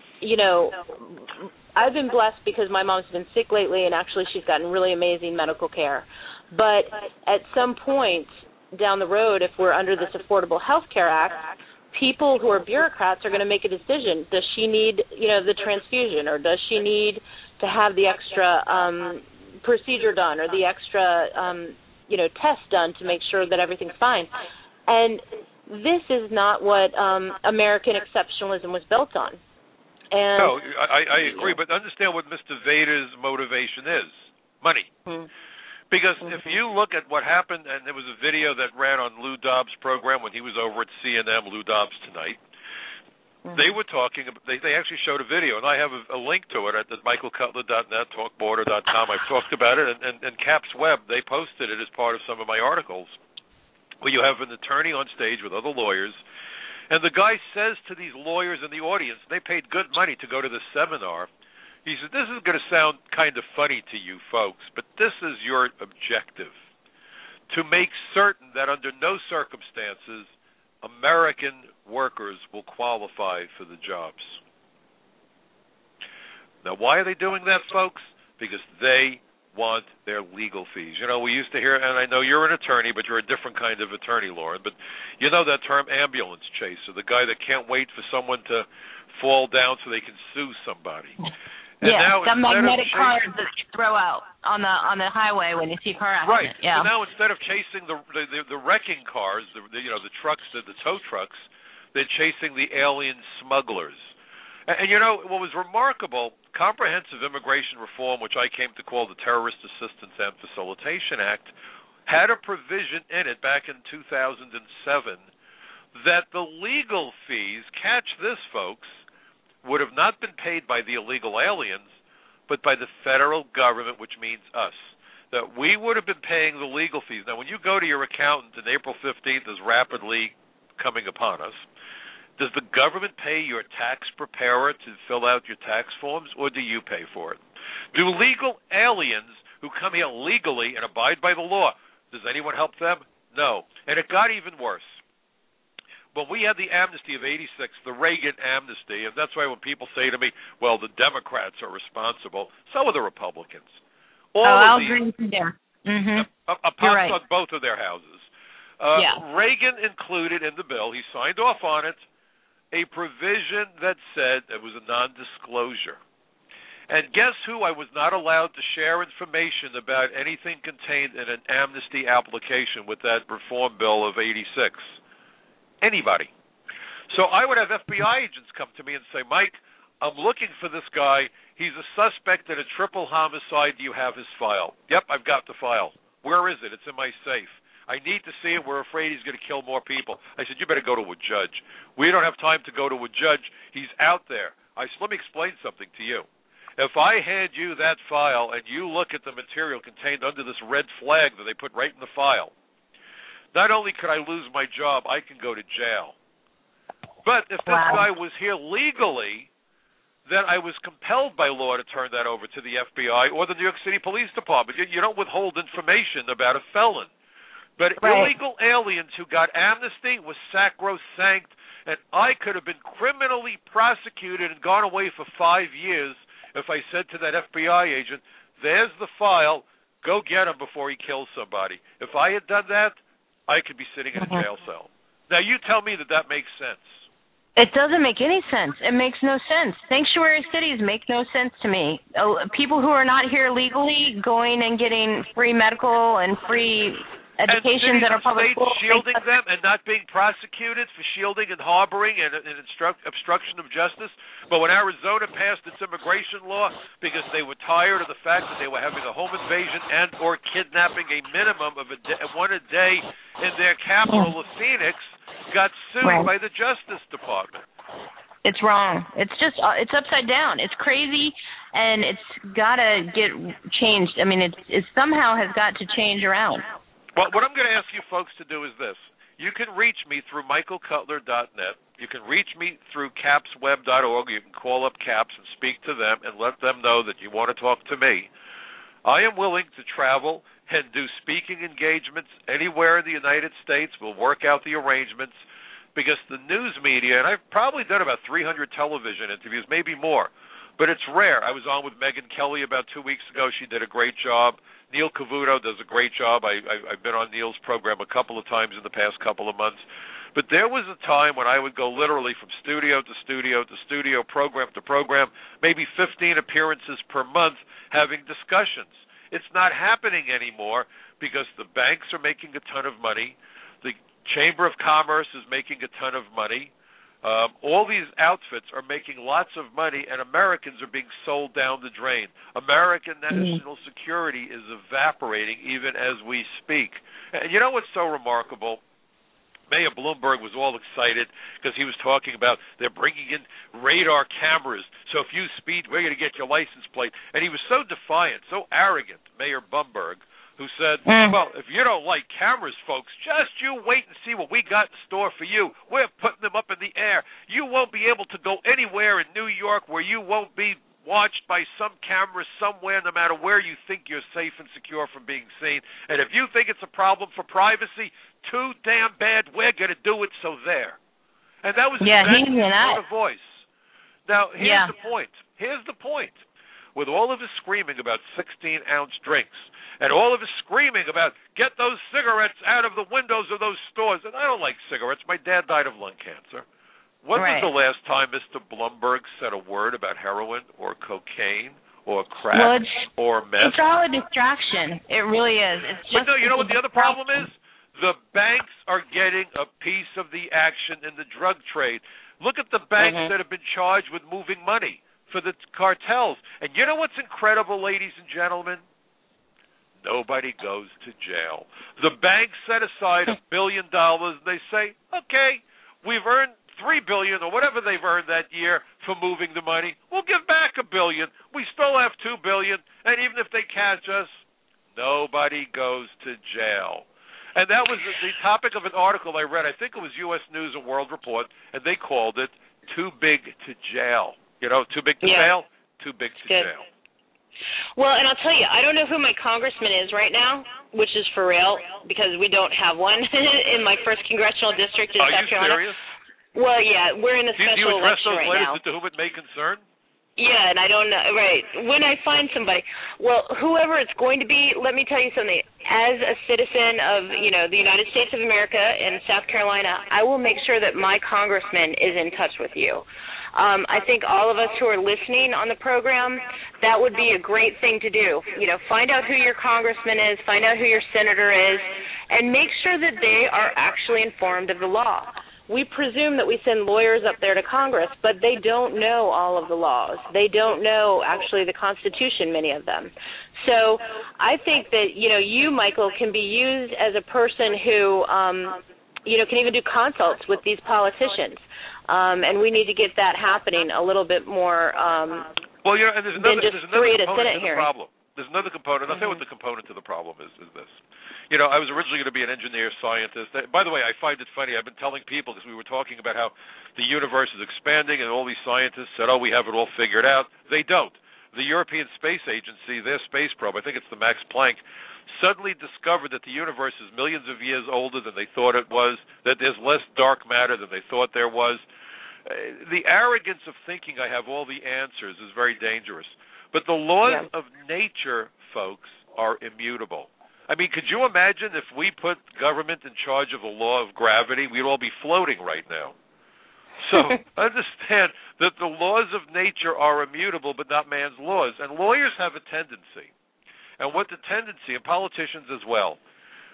I've been blessed because my mom's been sick lately, and actually she's gotten really amazing medical care. But at some point down the road, if we're under this Affordable Health Care Act, people who are bureaucrats are going to make a decision. Does she need, the transfusion, or does she need to have the extra procedure done, or the extra, test done to make sure that everything's fine? And this is not what American exceptionalism was built on. And no, I agree, but understand what Mr. Vader's motivation is: money. Mm-hmm. Because if you look at what happened, and there was a video that ran on Lou Dobbs' program when he was over at CNN, Lou Dobbs Tonight, they were talking, they actually showed a video, and I have a link to it at the michaelcutler.net, talkborder.com. I've talked about it, and Cap's Web, they posted it as part of some of my articles, where you have an attorney on stage with other lawyers, and the guy says to these lawyers in the audience, they paid good money to go to this seminar, he said, this is going to sound kind of funny to you folks, but this is your objective, to make certain that under no circumstances American workers will qualify for the jobs. Now, why are they doing that, folks? Because they want their legal fees. We used to hear, and I know you're an attorney, but you're a different kind of attorney, Lauren, but you know that term ambulance chaser, the guy that can't wait for someone to fall down so they can sue somebody. And now, the magnetic cars that you throw out on the highway when you see a car accident. Right. Yeah. So now instead of chasing the wrecking cars, the trucks, the tow trucks, they're chasing the alien smugglers. And what was remarkable, Comprehensive Immigration Reform, which I came to call the Terrorist Assistance and Facilitation Act, had a provision in it back in 2007 that the legal fees, catch this, folks, would have not been paid by the illegal aliens, but by the federal government, which means us. That we would have been paying the legal fees. Now, when you go to your accountant, and April 15th is rapidly coming upon us, does the government pay your tax preparer to fill out your tax forms, or do you pay for it? Do legal aliens who come here legally and abide by the law, does anyone help them? No. And it got even worse. When we had the amnesty of 86, the Reagan amnesty, and that's why when people say to me, well, the Democrats are responsible, so are the Republicans. I'll agree with you there. Mm-hmm. Right. On both of their houses. Reagan included in the bill, he signed off on it, a provision that said it was a non-disclosure. And guess who I was not allowed to share information about anything contained in an amnesty application with that reform bill of 86? Anybody. So I would have FBI agents come to me and say, Mike, I'm looking for this guy. He's a suspect in a triple homicide. Do you have his file? Yep, I've got the file. Where is it? It's in my safe. I need to see it. We're afraid he's going to kill more people. I said, you better go to a judge. We don't have time to go to a judge. He's out there. I said, let me explain something to you. If I hand you that file and you look at the material contained under this red flag that they put right in the file, not only could I lose my job, I can go to jail. But if this guy was here legally, then I was compelled by law to turn that over to the FBI or the New York City Police Department. You don't withhold information about a felon. But illegal aliens who got amnesty was sacrosanct, and I could have been criminally prosecuted and gone away for 5 years if I said to that FBI agent, there's the file, go get him before he kills somebody. If I had done that, I could be sitting in a jail cell. Now, you tell me that makes sense. It doesn't make any sense. It makes no sense. Sanctuary cities make no sense to me. People who are not here legally going and getting free medical and free education that are public schools. And shielding them and not being prosecuted for shielding and harboring and obstruction of justice. But when Arizona passed its immigration law because they were tired of the fact that they were having a home invasion and or kidnapping a minimum of one a day in their capital of Phoenix, got sued by the Justice Department. It's wrong. It's just, it's upside down. It's crazy, and it's got to get changed. I mean, it somehow has got to change around. Well, what I'm going to ask you folks to do is this. You can reach me through michaelcutler.net. You can reach me through capsweb.org. You can call up CAPS and speak to them and let them know that you want to talk to me. I am willing to travel and do speaking engagements anywhere in the United States. We'll work out the arrangements because the news media, and I've probably done about 300 television interviews, maybe more, but it's rare. I was on with Megyn Kelly about 2 weeks ago. She did a great job. Neil Cavuto does a great job. I've been on Neil's program a couple of times in the past couple of months. But there was a time when I would go literally from studio to studio to studio, program to program, maybe 15 appearances per month having discussions. It's not happening anymore because the banks are making a ton of money. The Chamber of Commerce is making a ton of money. All these outfits are making lots of money, and Americans are being sold down the drain. American national security is evaporating even as we speak. And you know what's so remarkable? Mayor Bloomberg was all excited because he was talking about they're bringing in radar cameras. So if you speed, we're going to get your license plate. And he was so defiant, so arrogant, Mayor Bloomberg, who said, well, if you don't like cameras, folks, just you wait and see what we got in store for you. We're putting them up in the air. You won't be able to go anywhere in New York where you won't be watched by some camera somewhere, no matter where you think you're safe and secure from being seen. And if you think it's a problem for privacy, too damn bad, we're going to do it, so there. And that was his tone of voice. Now, here's the point. Here's the point. With all of his screaming about 16-ounce drinks, and all of his screaming about get those cigarettes out of the windows of those stores, and I don't like cigarettes. My dad died of lung cancer. When was the last time Mr. Bloomberg said a word about heroin or cocaine or crack or meth? It's all a distraction. It really is. It's just, but no, you know what the other problem is? The banks are getting a piece of the action in the drug trade. Look at the banks that have been charged with moving money for the cartels. And you know what's incredible, ladies and gentlemen? Nobody goes to jail. The banks set aside $1 billion. They say, okay, we've earned $3 billion or whatever they've earned that year for moving the money. We'll give back $1 billion. We still have $2 billion, and even if they catch us, nobody goes to jail. And that was the topic of an article I read. I think it was U.S. News and World Report, and they called it "Too Big to Jail." You know, too big to fail, too big to jail. Well, and I'll tell you, I don't know who my congressman is right now, which is for real, because we don't have one in my first congressional district in South Carolina. Are you serious? Well, yeah, we're in a special election right now. Do you address those letters to whom it may concern? Yeah, and I don't know, right. When I find somebody, well, whoever it's going to be, let me tell you something. As a citizen of, the United States of America in South Carolina, I will make sure that my congressman is in touch with you. I think all of us who are listening on the program, that would be a great thing to do. Find out who your congressman is, find out who your senator is, and make sure that they are actually informed of the law. We presume that we send lawyers up there to Congress, but they don't know all of the laws. They don't know, actually, the Constitution, many of them. So I think that, you, Michael, can be used as a person who, can even do consults with these politicians. And we need to get that happening a little bit more and there's another component to the problem. There's another component. I'll tell you what the component to the problem is this. I was originally going to be an engineer scientist. By the way, I find it funny. I've been telling people, because we were talking about how the universe is expanding and all these scientists said, we have it all figured out. They don't. The European Space Agency, their space probe, I think it's the Max Planck, suddenly discovered that the universe is millions of years older than they thought it was, that there's less dark matter than they thought there was. The arrogance of thinking I have all the answers is very dangerous. But the laws of nature, folks, are immutable. I mean, could you imagine if we put government in charge of the law of gravity, we'd all be floating right now. So understand that the laws of nature are immutable, but not man's laws. And lawyers have a tendency, and what the tendency, and politicians as well,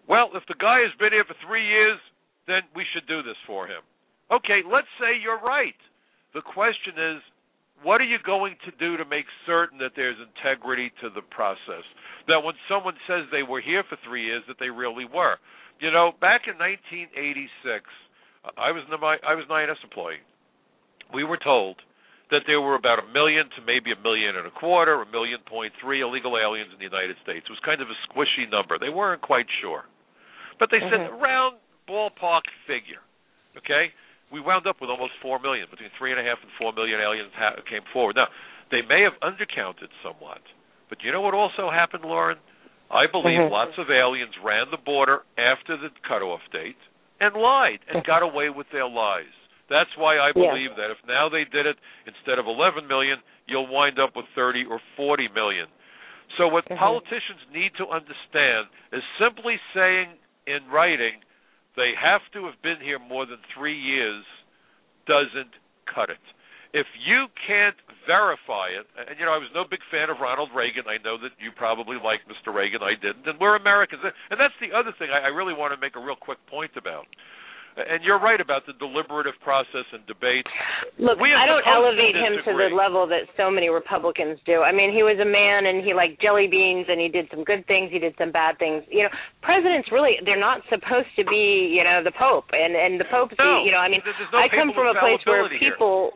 Well, if the guy has been here for 3 years, then we should do this for him. Okay, let's say you're right. The question is, what are you going to do to make certain that there's integrity to the process? That when someone says they were here for 3 years, that they really were. You know, back in 1986, I was an INS employee. We were told that there were about 1 million to maybe 1.25 million, 1.3 million illegal aliens in the United States. It was kind of a squishy number. They weren't quite sure. But they said around ballpark figure, okay? We wound up with almost 4 million. Between 3.5 and 4 million aliens came forward. Now, they may have undercounted somewhat. But you know what also happened, Lauren? I believe lots of aliens ran the border after the cutoff date and lied and got away with their lies. That's why I believe that if now they did it, instead of 11 million, you'll wind up with 30 or 40 million. So what politicians need to understand is simply saying in writing they have to have been here more than 3 years doesn't cut it. If you can't verify it, and, you know, I was no big fan of Ronald Reagan. I know that you probably liked Mr. Reagan. I didn't. And we're Americans. And that's the other thing I really want to make a real quick point about. And you're right about the deliberative process and debate. Look, I don't elevate him to the level that so many Republicans do. I mean, he was a man, and he liked jelly beans, and he did some good things, he did some bad things. You know, presidents really, they're not supposed to be, you know, the Pope. And the Pope's, you know, I mean, I come from a place where people,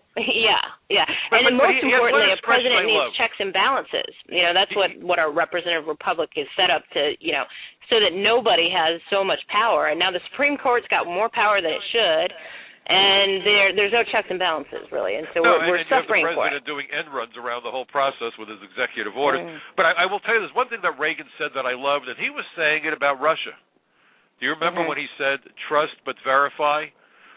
and most importantly, a president needs checks and balances. You know, that's what our representative republic is set up to, you know, so that nobody has so much power. And now the Supreme Court's got more power than it should, and there's no checks and balances, really. And so we're suffering for it. The president doing end runs around the whole process with his executive orders. But I will tell you, there's one thing that Reagan said that I loved, and he was saying it about Russia. Do you remember when he said, trust but verify?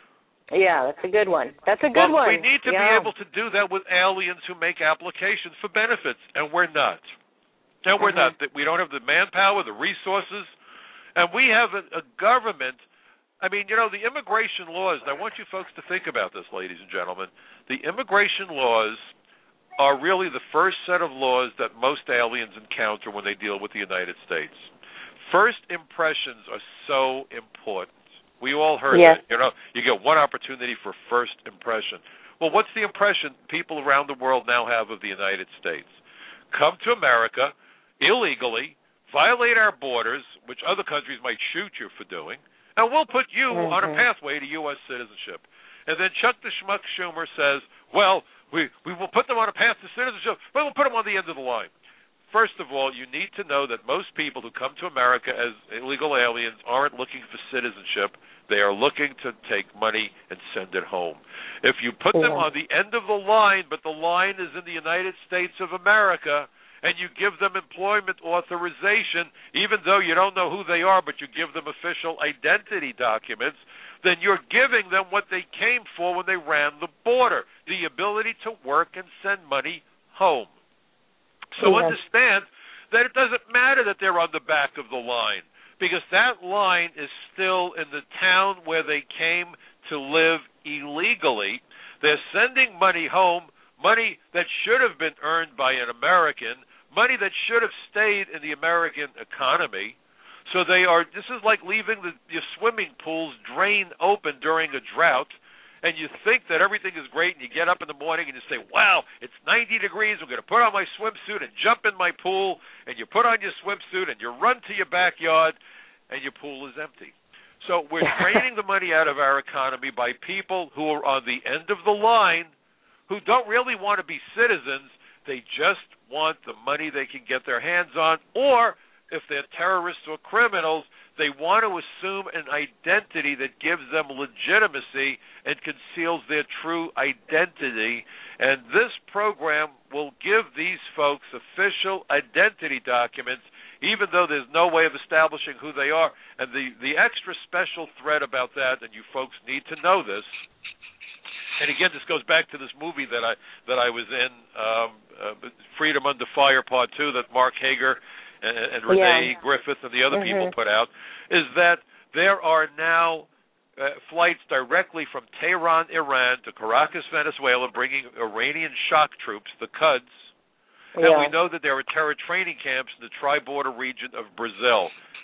Yeah, that's a good one. That's a good one. We need to be able to do that with aliens who make applications for benefits, and we're not. No, we're not. We don't have the manpower, the resources, and we have a government. I mean, you know, the immigration laws, and I want you folks to think about this, ladies and gentlemen. The immigration laws are really the first set of laws that most aliens encounter when they deal with the United States. First impressions are so important. We all heard that. You know, you get one opportunity for first impression. Well, what's the impression people around the world now have of the United States? Come to America illegally, violate our borders, which other countries might shoot you for doing, and we'll put you on a pathway to U.S. citizenship. And then Chuck the Schmuck Schumer says, well, we will put them on a path to citizenship, but we'll put them on the end of the line. First of all, you need to know that most people who come to America as illegal aliens aren't looking for citizenship. They are looking to take money and send it home. If you put them on the end of the line, but the line is in the United States of America, and you give them employment authorization, even though you don't know who they are, but you give them official identity documents, then you're giving them what they came for when they ran the border, the ability to work and send money home. So understand that it doesn't matter that they're on the back of the line, because that line is still in the town where they came to live illegally. They're sending money home, money that should have been earned by an American, money that should have stayed in the American economy. So this is like leaving your swimming pools drain open during a drought, and you think that everything is great, and you get up in the morning and you say, wow, it's 90 degrees, I'm going to put on my swimsuit and jump in my pool, and you put on your swimsuit and you run to your backyard, and your pool is empty. So we're draining the money out of our economy by people who are on the end of the line, who don't really want to be citizens. They just want the money they can get their hands on, or if they're terrorists or criminals, they want to assume an identity that gives them legitimacy and conceals their true identity. And this program will give these folks official identity documents, even though there's no way of establishing who they are. And the extra special threat about that, and you folks need to know this, and again, this goes back to this movie that I was in, Freedom Under Fire Part 2, that Mark Hager and Renee Griffith and the other people put out, is that there are now flights directly from Tehran, Iran, to Caracas, Venezuela, bringing Iranian shock troops, the Quds, and we know that there are terror training camps in the tri-border region of Brazil.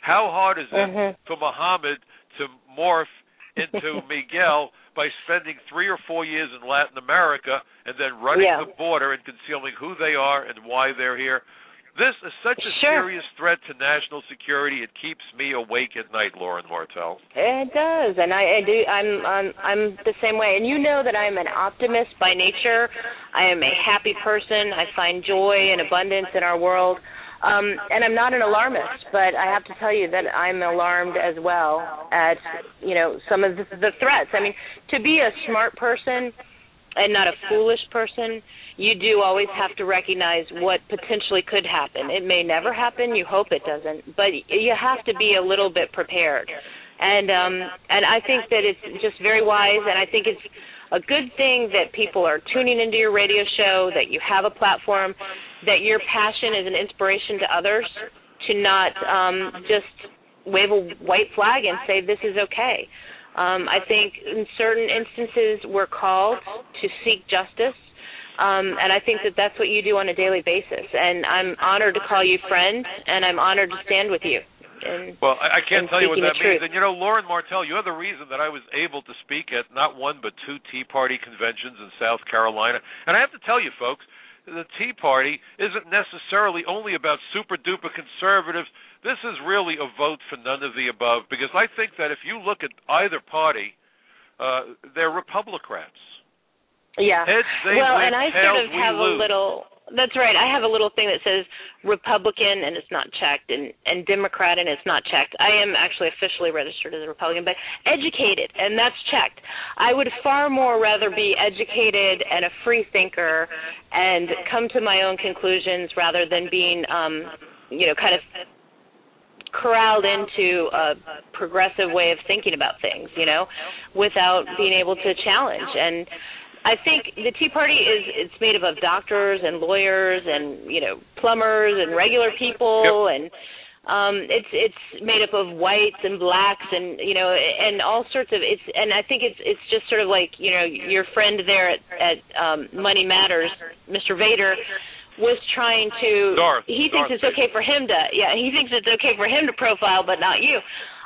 How hard is it for Muhammad to morph into Miguel by spending 3 or 4 years in Latin America and then running the border and concealing who they are and why they're here? This is such a serious threat to national security. It keeps me awake at night, Lauren Martell. It does, and I do. I'm the same way. And you know that I'm an optimist by nature. I am a happy person. I find joy and abundance in our world. And I'm not an alarmist, but I have to tell you that I'm alarmed as well at, some of the threats. I mean, to be a smart person and not a foolish person, you do always have to recognize what potentially could happen. It may never happen. You hope it doesn't, but you have to be a little bit prepared. And I think that it's just very wise, and I think it's a good thing that people are tuning into your radio show, that you have a platform, that your passion is an inspiration to others, to not just wave a white flag and say this is okay. I think in certain instances we're called to seek justice, and I think that that's what you do on a daily basis. And I'm honored to call you friend, and I'm honored to stand with you. Well, I can't tell you what that means. And, Lauren Martell, you're the reason that I was able to speak at not one but 2 Tea Party conventions in South Carolina. And I have to tell you, folks, the Tea Party isn't necessarily only about super-duper conservatives. This is really a vote for none of the above, because I think that if you look at either party, they're Republicans. Yeah. Heads, they well, win, and I tails, sort of have lose. a little... That's right. I have a little thing that says Republican, and it's not checked, and Democrat, and it's not checked. I am actually officially registered as a Republican, but educated, and that's checked. I would far more rather be educated and a free thinker and come to my own conclusions rather than being, kind of corralled into a progressive way of thinking about things, without being able to challenge. And I think the Tea Party it's made up of doctors and lawyers and plumbers and regular people, and it's made up of whites and blacks and and all sorts of and I think it's just sort of like your friend there at Money Matters, Mr. Vader, was trying to he thinks it's okay for him to profile, but not you.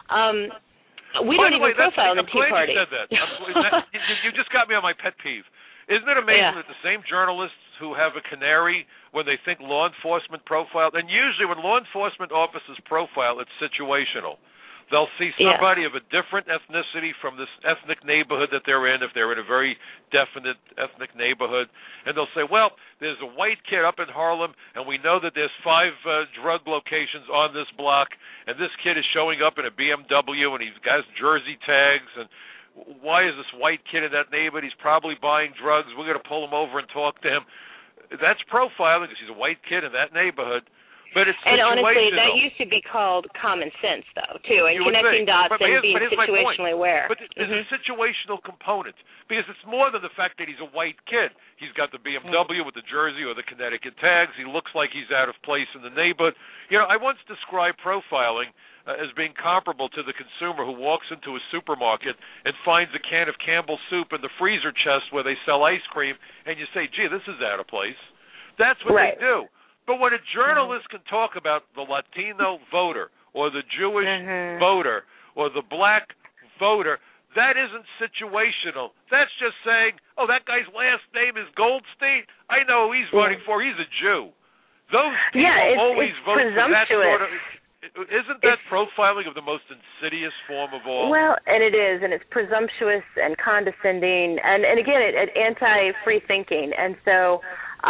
We don't even profile in the Tea Party. You said that. You just got me on my pet peeve. Isn't it amazing that the same journalists who have a canary when they think law enforcement profile, and usually when law enforcement officers profile, it's situational. They'll see somebody of a different ethnicity from this ethnic neighborhood that they're in, if they're in a very definite ethnic neighborhood, and they'll say, well, there's a white kid up in Harlem, and we know that there's 5 drug locations on this block, and this kid is showing up in a BMW, and he's got his jersey tags, and why is this white kid in that neighborhood? He's probably buying drugs. We're going to pull him over and talk to him. That's profiling because he's a white kid in that neighborhood. But it's situational. And honestly, that used to be called common sense, though, too, and connecting dots and being situationally aware. But there's a situational component, because it's more than the fact that he's a white kid. He's got the BMW with the jersey or the Connecticut tags. He looks like he's out of place in the neighborhood. I once described profiling as being comparable to the consumer who walks into a supermarket and finds a can of Campbell's soup in the freezer chest where they sell ice cream, and you say, gee, this is out of place. That's what they do. But when a journalist can talk about the Latino voter or the Jewish voter or the black voter, that isn't situational. That's just saying, oh, that guy's last name is Goldstein. I know who he's voting for. He's a Jew. Those people always vote for that sort of... Isn't that profiling of the most insidious form of all? Well, and it is, and it's presumptuous and condescending, and again, it anti-free thinking. And so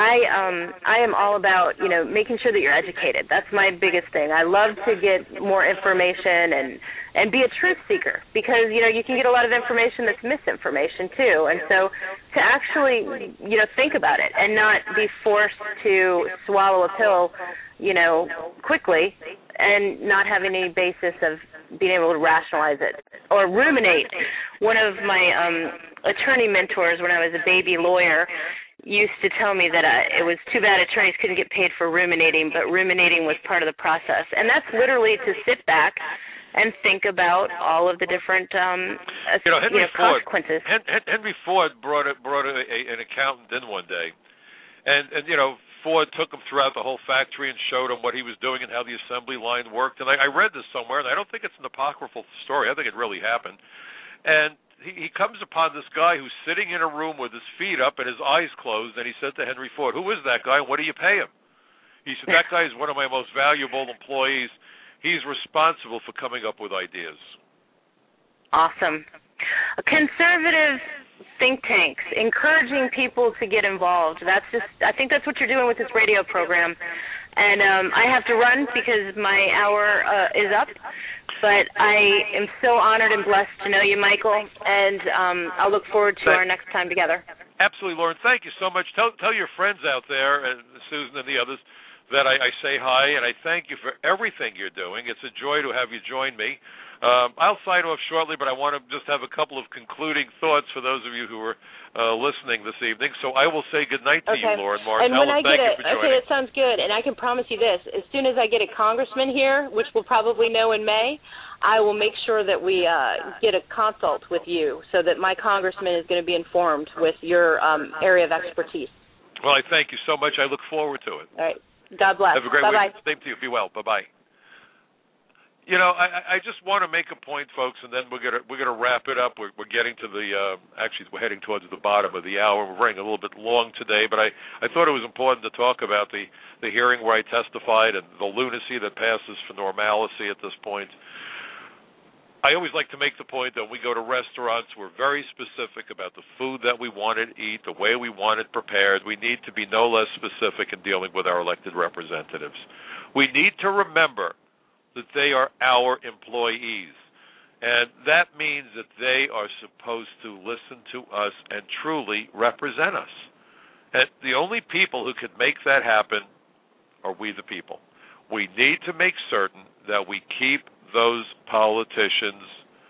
I am all about, making sure that you're educated. That's my biggest thing. I love to get more information and be a truth seeker, because, you can get a lot of information that's misinformation too. And so to actually, think about it and not be forced to swallow a pill, quickly and not having any basis of being able to rationalize it or ruminate. One of my attorney mentors when I was a baby lawyer used to tell me that it was too bad attorneys couldn't get paid for ruminating, but ruminating was part of the process. And that's literally to sit back and think about all of the different consequences. Henry Ford brought an accountant in one day, and Ford took him throughout the whole factory and showed him what he was doing and how the assembly line worked. And I read this somewhere, and I don't think it's an apocryphal story. I think it really happened. And he comes upon this guy who's sitting in a room with his feet up and his eyes closed, and he said to Henry Ford, "Who is that guy, and what do you pay him?" He said, "That guy is one of my most valuable employees. He's responsible for coming up with ideas." Awesome. Conservative think tanks, encouraging people to get involved. I think that's what you're doing with this radio program. And I have to run because my hour is up. But I am so honored and blessed to know you, Michael, and I'll look forward to our next time together. Absolutely, Lauren. Thank you so much. Tell your friends out there, and Susan and the others, that I say hi, and I thank you for everything you're doing. It's a joy to have you join me. I'll sign off shortly, but I want to just have a couple of concluding thoughts for those of you who are listening this evening. So I will say good night to you, Lauren Martell, and thank you for joining. Okay, that sounds good, and I can promise you this. As soon as I get a congressman here, which we'll probably know in May, I will make sure that we get a consult with you so that my congressman is going to be informed with your area of expertise. Well, I thank you so much. I look forward to it. All right. God bless. Have a great Bye-bye. week. Same to you. Be well. Bye-bye. You know, I just want to make a point, folks, and then we're gonna wrap it up. We're getting to the actually we're heading towards the bottom of the hour. We're running a little bit long today, but I thought it was important to talk about the hearing where I testified and the lunacy that passes for normalcy at this point. I always like to make the point that when we go to restaurants, we're very specific about the food that we want to eat, the way we want it prepared. We need to be no less specific in dealing with our elected representatives. We need to remember that they are our employees, and that means that they are supposed to listen to us and truly represent us. And the only people who can make that happen are we the people. We need to make certain that we keep those politicians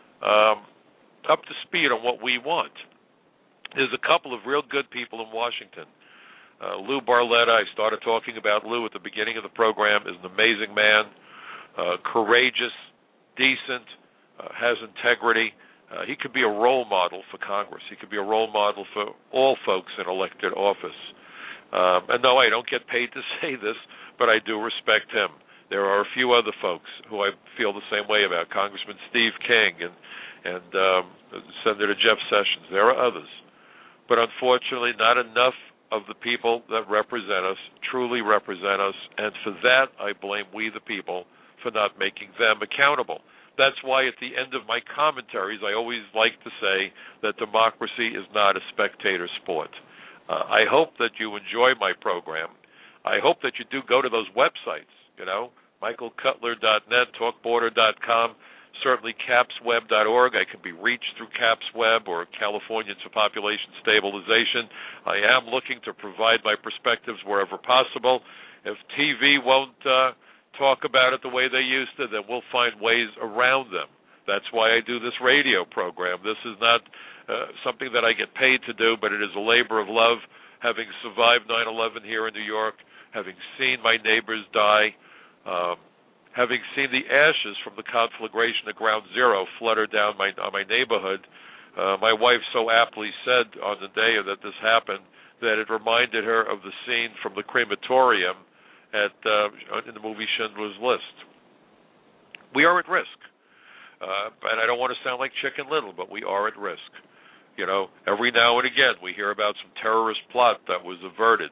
up to speed on what we want. There's a couple of real good people in Washington. Lou Barletta, I started talking about Lou at the beginning of the program, is an amazing man. Courageous, decent, has integrity. He could be a role model for Congress. He could be a role model for all folks in elected office. And no, I don't get paid to say this, but I do respect him. There are a few other folks who I feel the same way about, Congressman Steve King and Senator Jeff Sessions. There are others. But unfortunately, not enough of the people that represent us truly represent us, and for that I blame we the people for not making them accountable. That's why at the end of my commentaries I always like to say that democracy is not a spectator sport. I hope that you enjoy my program. I hope that you do go to those websites, michaelcutler.net, talkborder.com, certainly capsweb.org. I can be reached through CapsWeb or Californians for Population Stabilization. I am looking to provide my perspectives wherever possible. If TV won't talk about it the way they used to, then we'll find ways around them. That's why I do this radio program. This is not something that I get paid to do, but it is a labor of love. Having survived 9/11 here in New York, having seen my neighbors die, having seen the ashes from the conflagration at Ground Zero flutter down on my neighborhood, my wife so aptly said on the day that this happened that it reminded her of the scene from the crematorium in the movie Schindler's List. We are at risk. And I don't want to sound like Chicken Little, but we are at risk. Every now and again we hear about some terrorist plot that was averted.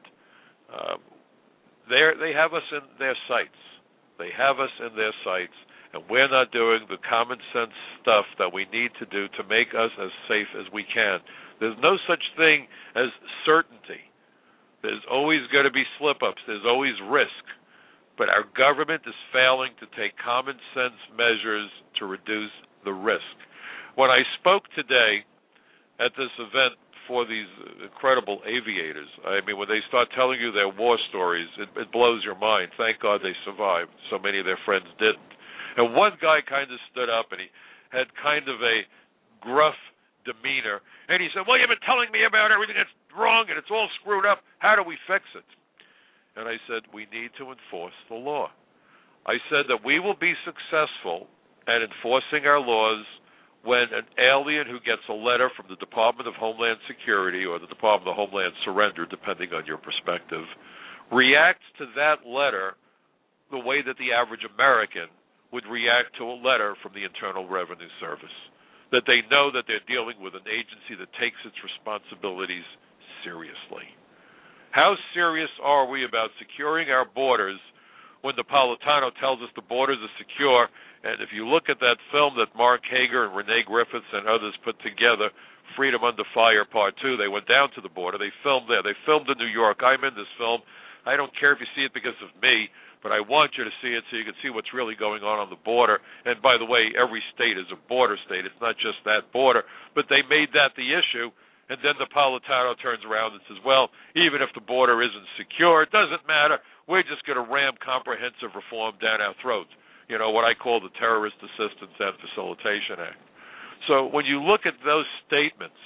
They have us in their sights. They have us in their sights, and we're not doing the common sense stuff that we need to do to make us as safe as we can. There's no such thing as certainty. There's always going to be slip-ups. There's always risk. But our government is failing to take common sense measures to reduce the risk. When I spoke today at this event for these incredible aviators, I mean, when they start telling you their war stories, it blows your mind. Thank God they survived. So many of their friends didn't. And one guy kind of stood up, and he had kind of a gruff demeanor, and he said, well, you've been telling me about everything that's wrong, and it's all screwed up. How do we fix it? And I said, we need to enforce the law. I said that we will be successful at enforcing our laws when an alien who gets a letter from the Department of Homeland Security or the Department of Homeland Surrender, depending on your perspective, reacts to that letter the way that the average American would react to a letter from the Internal Revenue Service, that they know that they're dealing with an agency that takes its responsibilities seriously. How serious are we about securing our borders when Napolitano tells us the borders are secure? And if you look at that film that Mark Hager and Renee Griffiths and others put together, Freedom Under Fire Part 2, they went down to the border. They filmed there. They filmed in New York. I'm in this film. I don't care if you see it because of me, but I want you to see it so you can see what's really going on the border. And by the way, every state is a border state. It's not just that border. But they made that the issue, and then Napolitano turns around and says, well, even if the border isn't secure, it doesn't matter. We're just going to ram comprehensive reform down our throats, what I call the Terrorist Assistance and Facilitation Act. So when you look at those statements,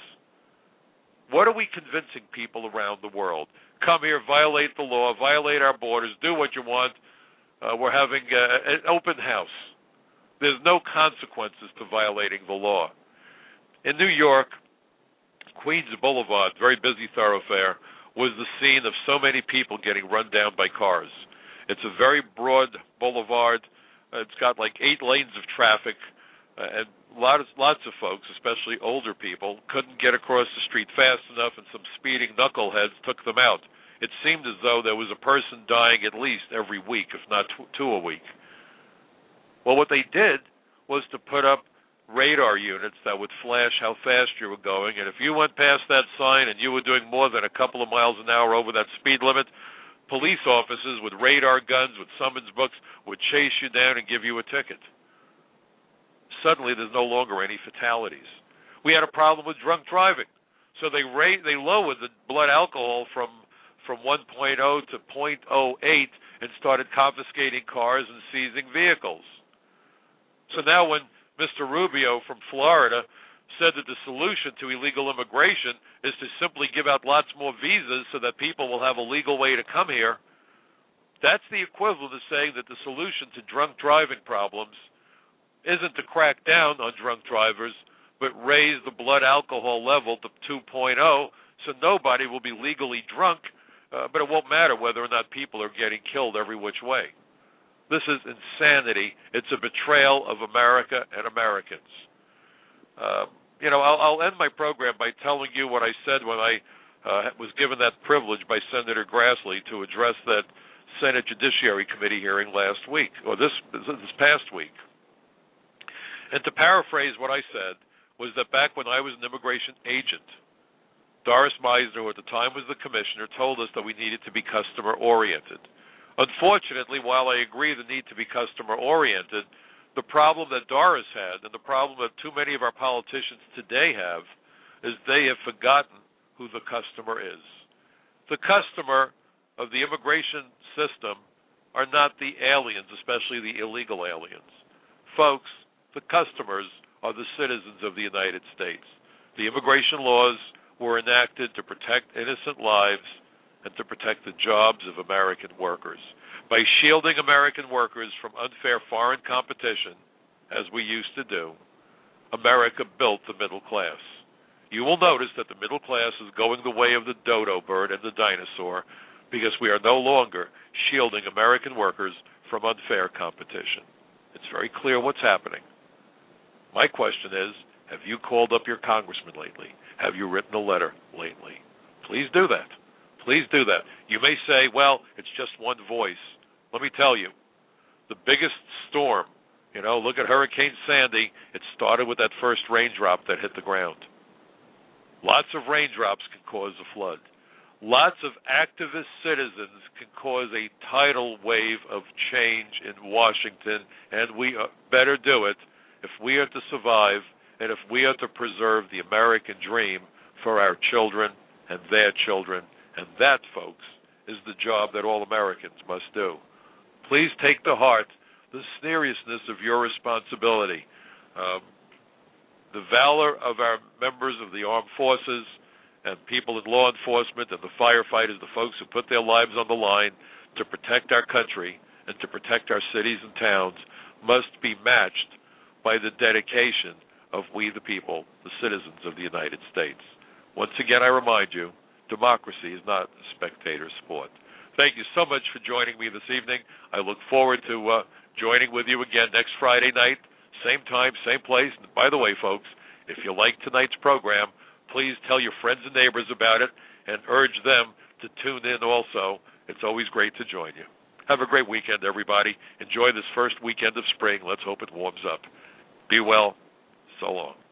what are we convincing people around the world? Come here, violate the law, violate our borders, do what you want. We're having an open house. There's no consequences to violating the law. In New York, Queens Boulevard, very busy thoroughfare, was the scene of so many people getting run down by cars. It's a very broad boulevard. It's got like 8 lanes of traffic, and lots of folks, especially older people, couldn't get across the street fast enough, and some speeding knuckleheads took them out. It seemed as though there was a person dying at least every week, if not 2 a week. Well, what they did was to put up radar units that would flash how fast you were going, and if you went past that sign and you were doing more than a couple of miles an hour over that speed limit, police officers with radar guns, with summons books, would chase you down and give you a ticket. Suddenly, there's no longer any fatalities. We had a problem with drunk driving, so they lowered the blood alcohol from 1.0 to 0.08 and started confiscating cars and seizing vehicles. So now when Mr. Rubio from Florida said that the solution to illegal immigration is to simply give out lots more visas so that people will have a legal way to come here, that's the equivalent of saying that the solution to drunk driving problems isn't to crack down on drunk drivers, but raise the blood alcohol level to 2.0 so nobody will be legally drunk, but it won't matter whether or not people are getting killed every which way. This is insanity. It's a betrayal of America and Americans. I'll end my program by telling you what I said when I was given that privilege by Senator Grassley to address that Senate Judiciary Committee hearing last week, or this past week. And to paraphrase what I said was that back when I was an immigration agent, Doris Meisner, who at the time was the commissioner, told us that we needed to be customer-oriented. Unfortunately, while I agree the need to be customer-oriented, the problem that Doris had and the problem that too many of our politicians today have is they have forgotten who the customer is. The customer of the immigration system are not the aliens, especially the illegal aliens. Folks, the customers are the citizens of the United States. The immigration laws were enacted to protect innocent lives and to protect the jobs of American workers. By shielding American workers from unfair foreign competition, as we used to do, America built the middle class. You will notice that the middle class is going the way of the dodo bird and the dinosaur because we are no longer shielding American workers from unfair competition. It's very clear what's happening. My question is, have you called up your congressman lately? Have you written a letter lately? Please do that. Please do that. You may say, well, it's just one voice. Let me tell you, the biggest storm, look at Hurricane Sandy. It started with that first raindrop that hit the ground. Lots of raindrops can cause a flood. Lots of activist citizens can cause a tidal wave of change in Washington, and we better do it if we are to survive and if we are to preserve the American dream for our children and their children. And that, folks, is the job that all Americans must do. Please take to heart the seriousness of your responsibility. The valor of our members of the armed forces and people in law enforcement and the firefighters, the folks who put their lives on the line to protect our country and to protect our cities and towns must be matched by the dedication of we the people, the citizens of the United States. Once again, I remind you, democracy is not a spectator sport. Thank you so much for joining me this evening. I look forward to joining with you again next Friday night, same time, same place. And by the way, folks, if you like tonight's program, please tell your friends and neighbors about it and urge them to tune in also. It's always great to join you. Have a great weekend, everybody. Enjoy this first weekend of spring. Let's hope it warms up. Be well. So long.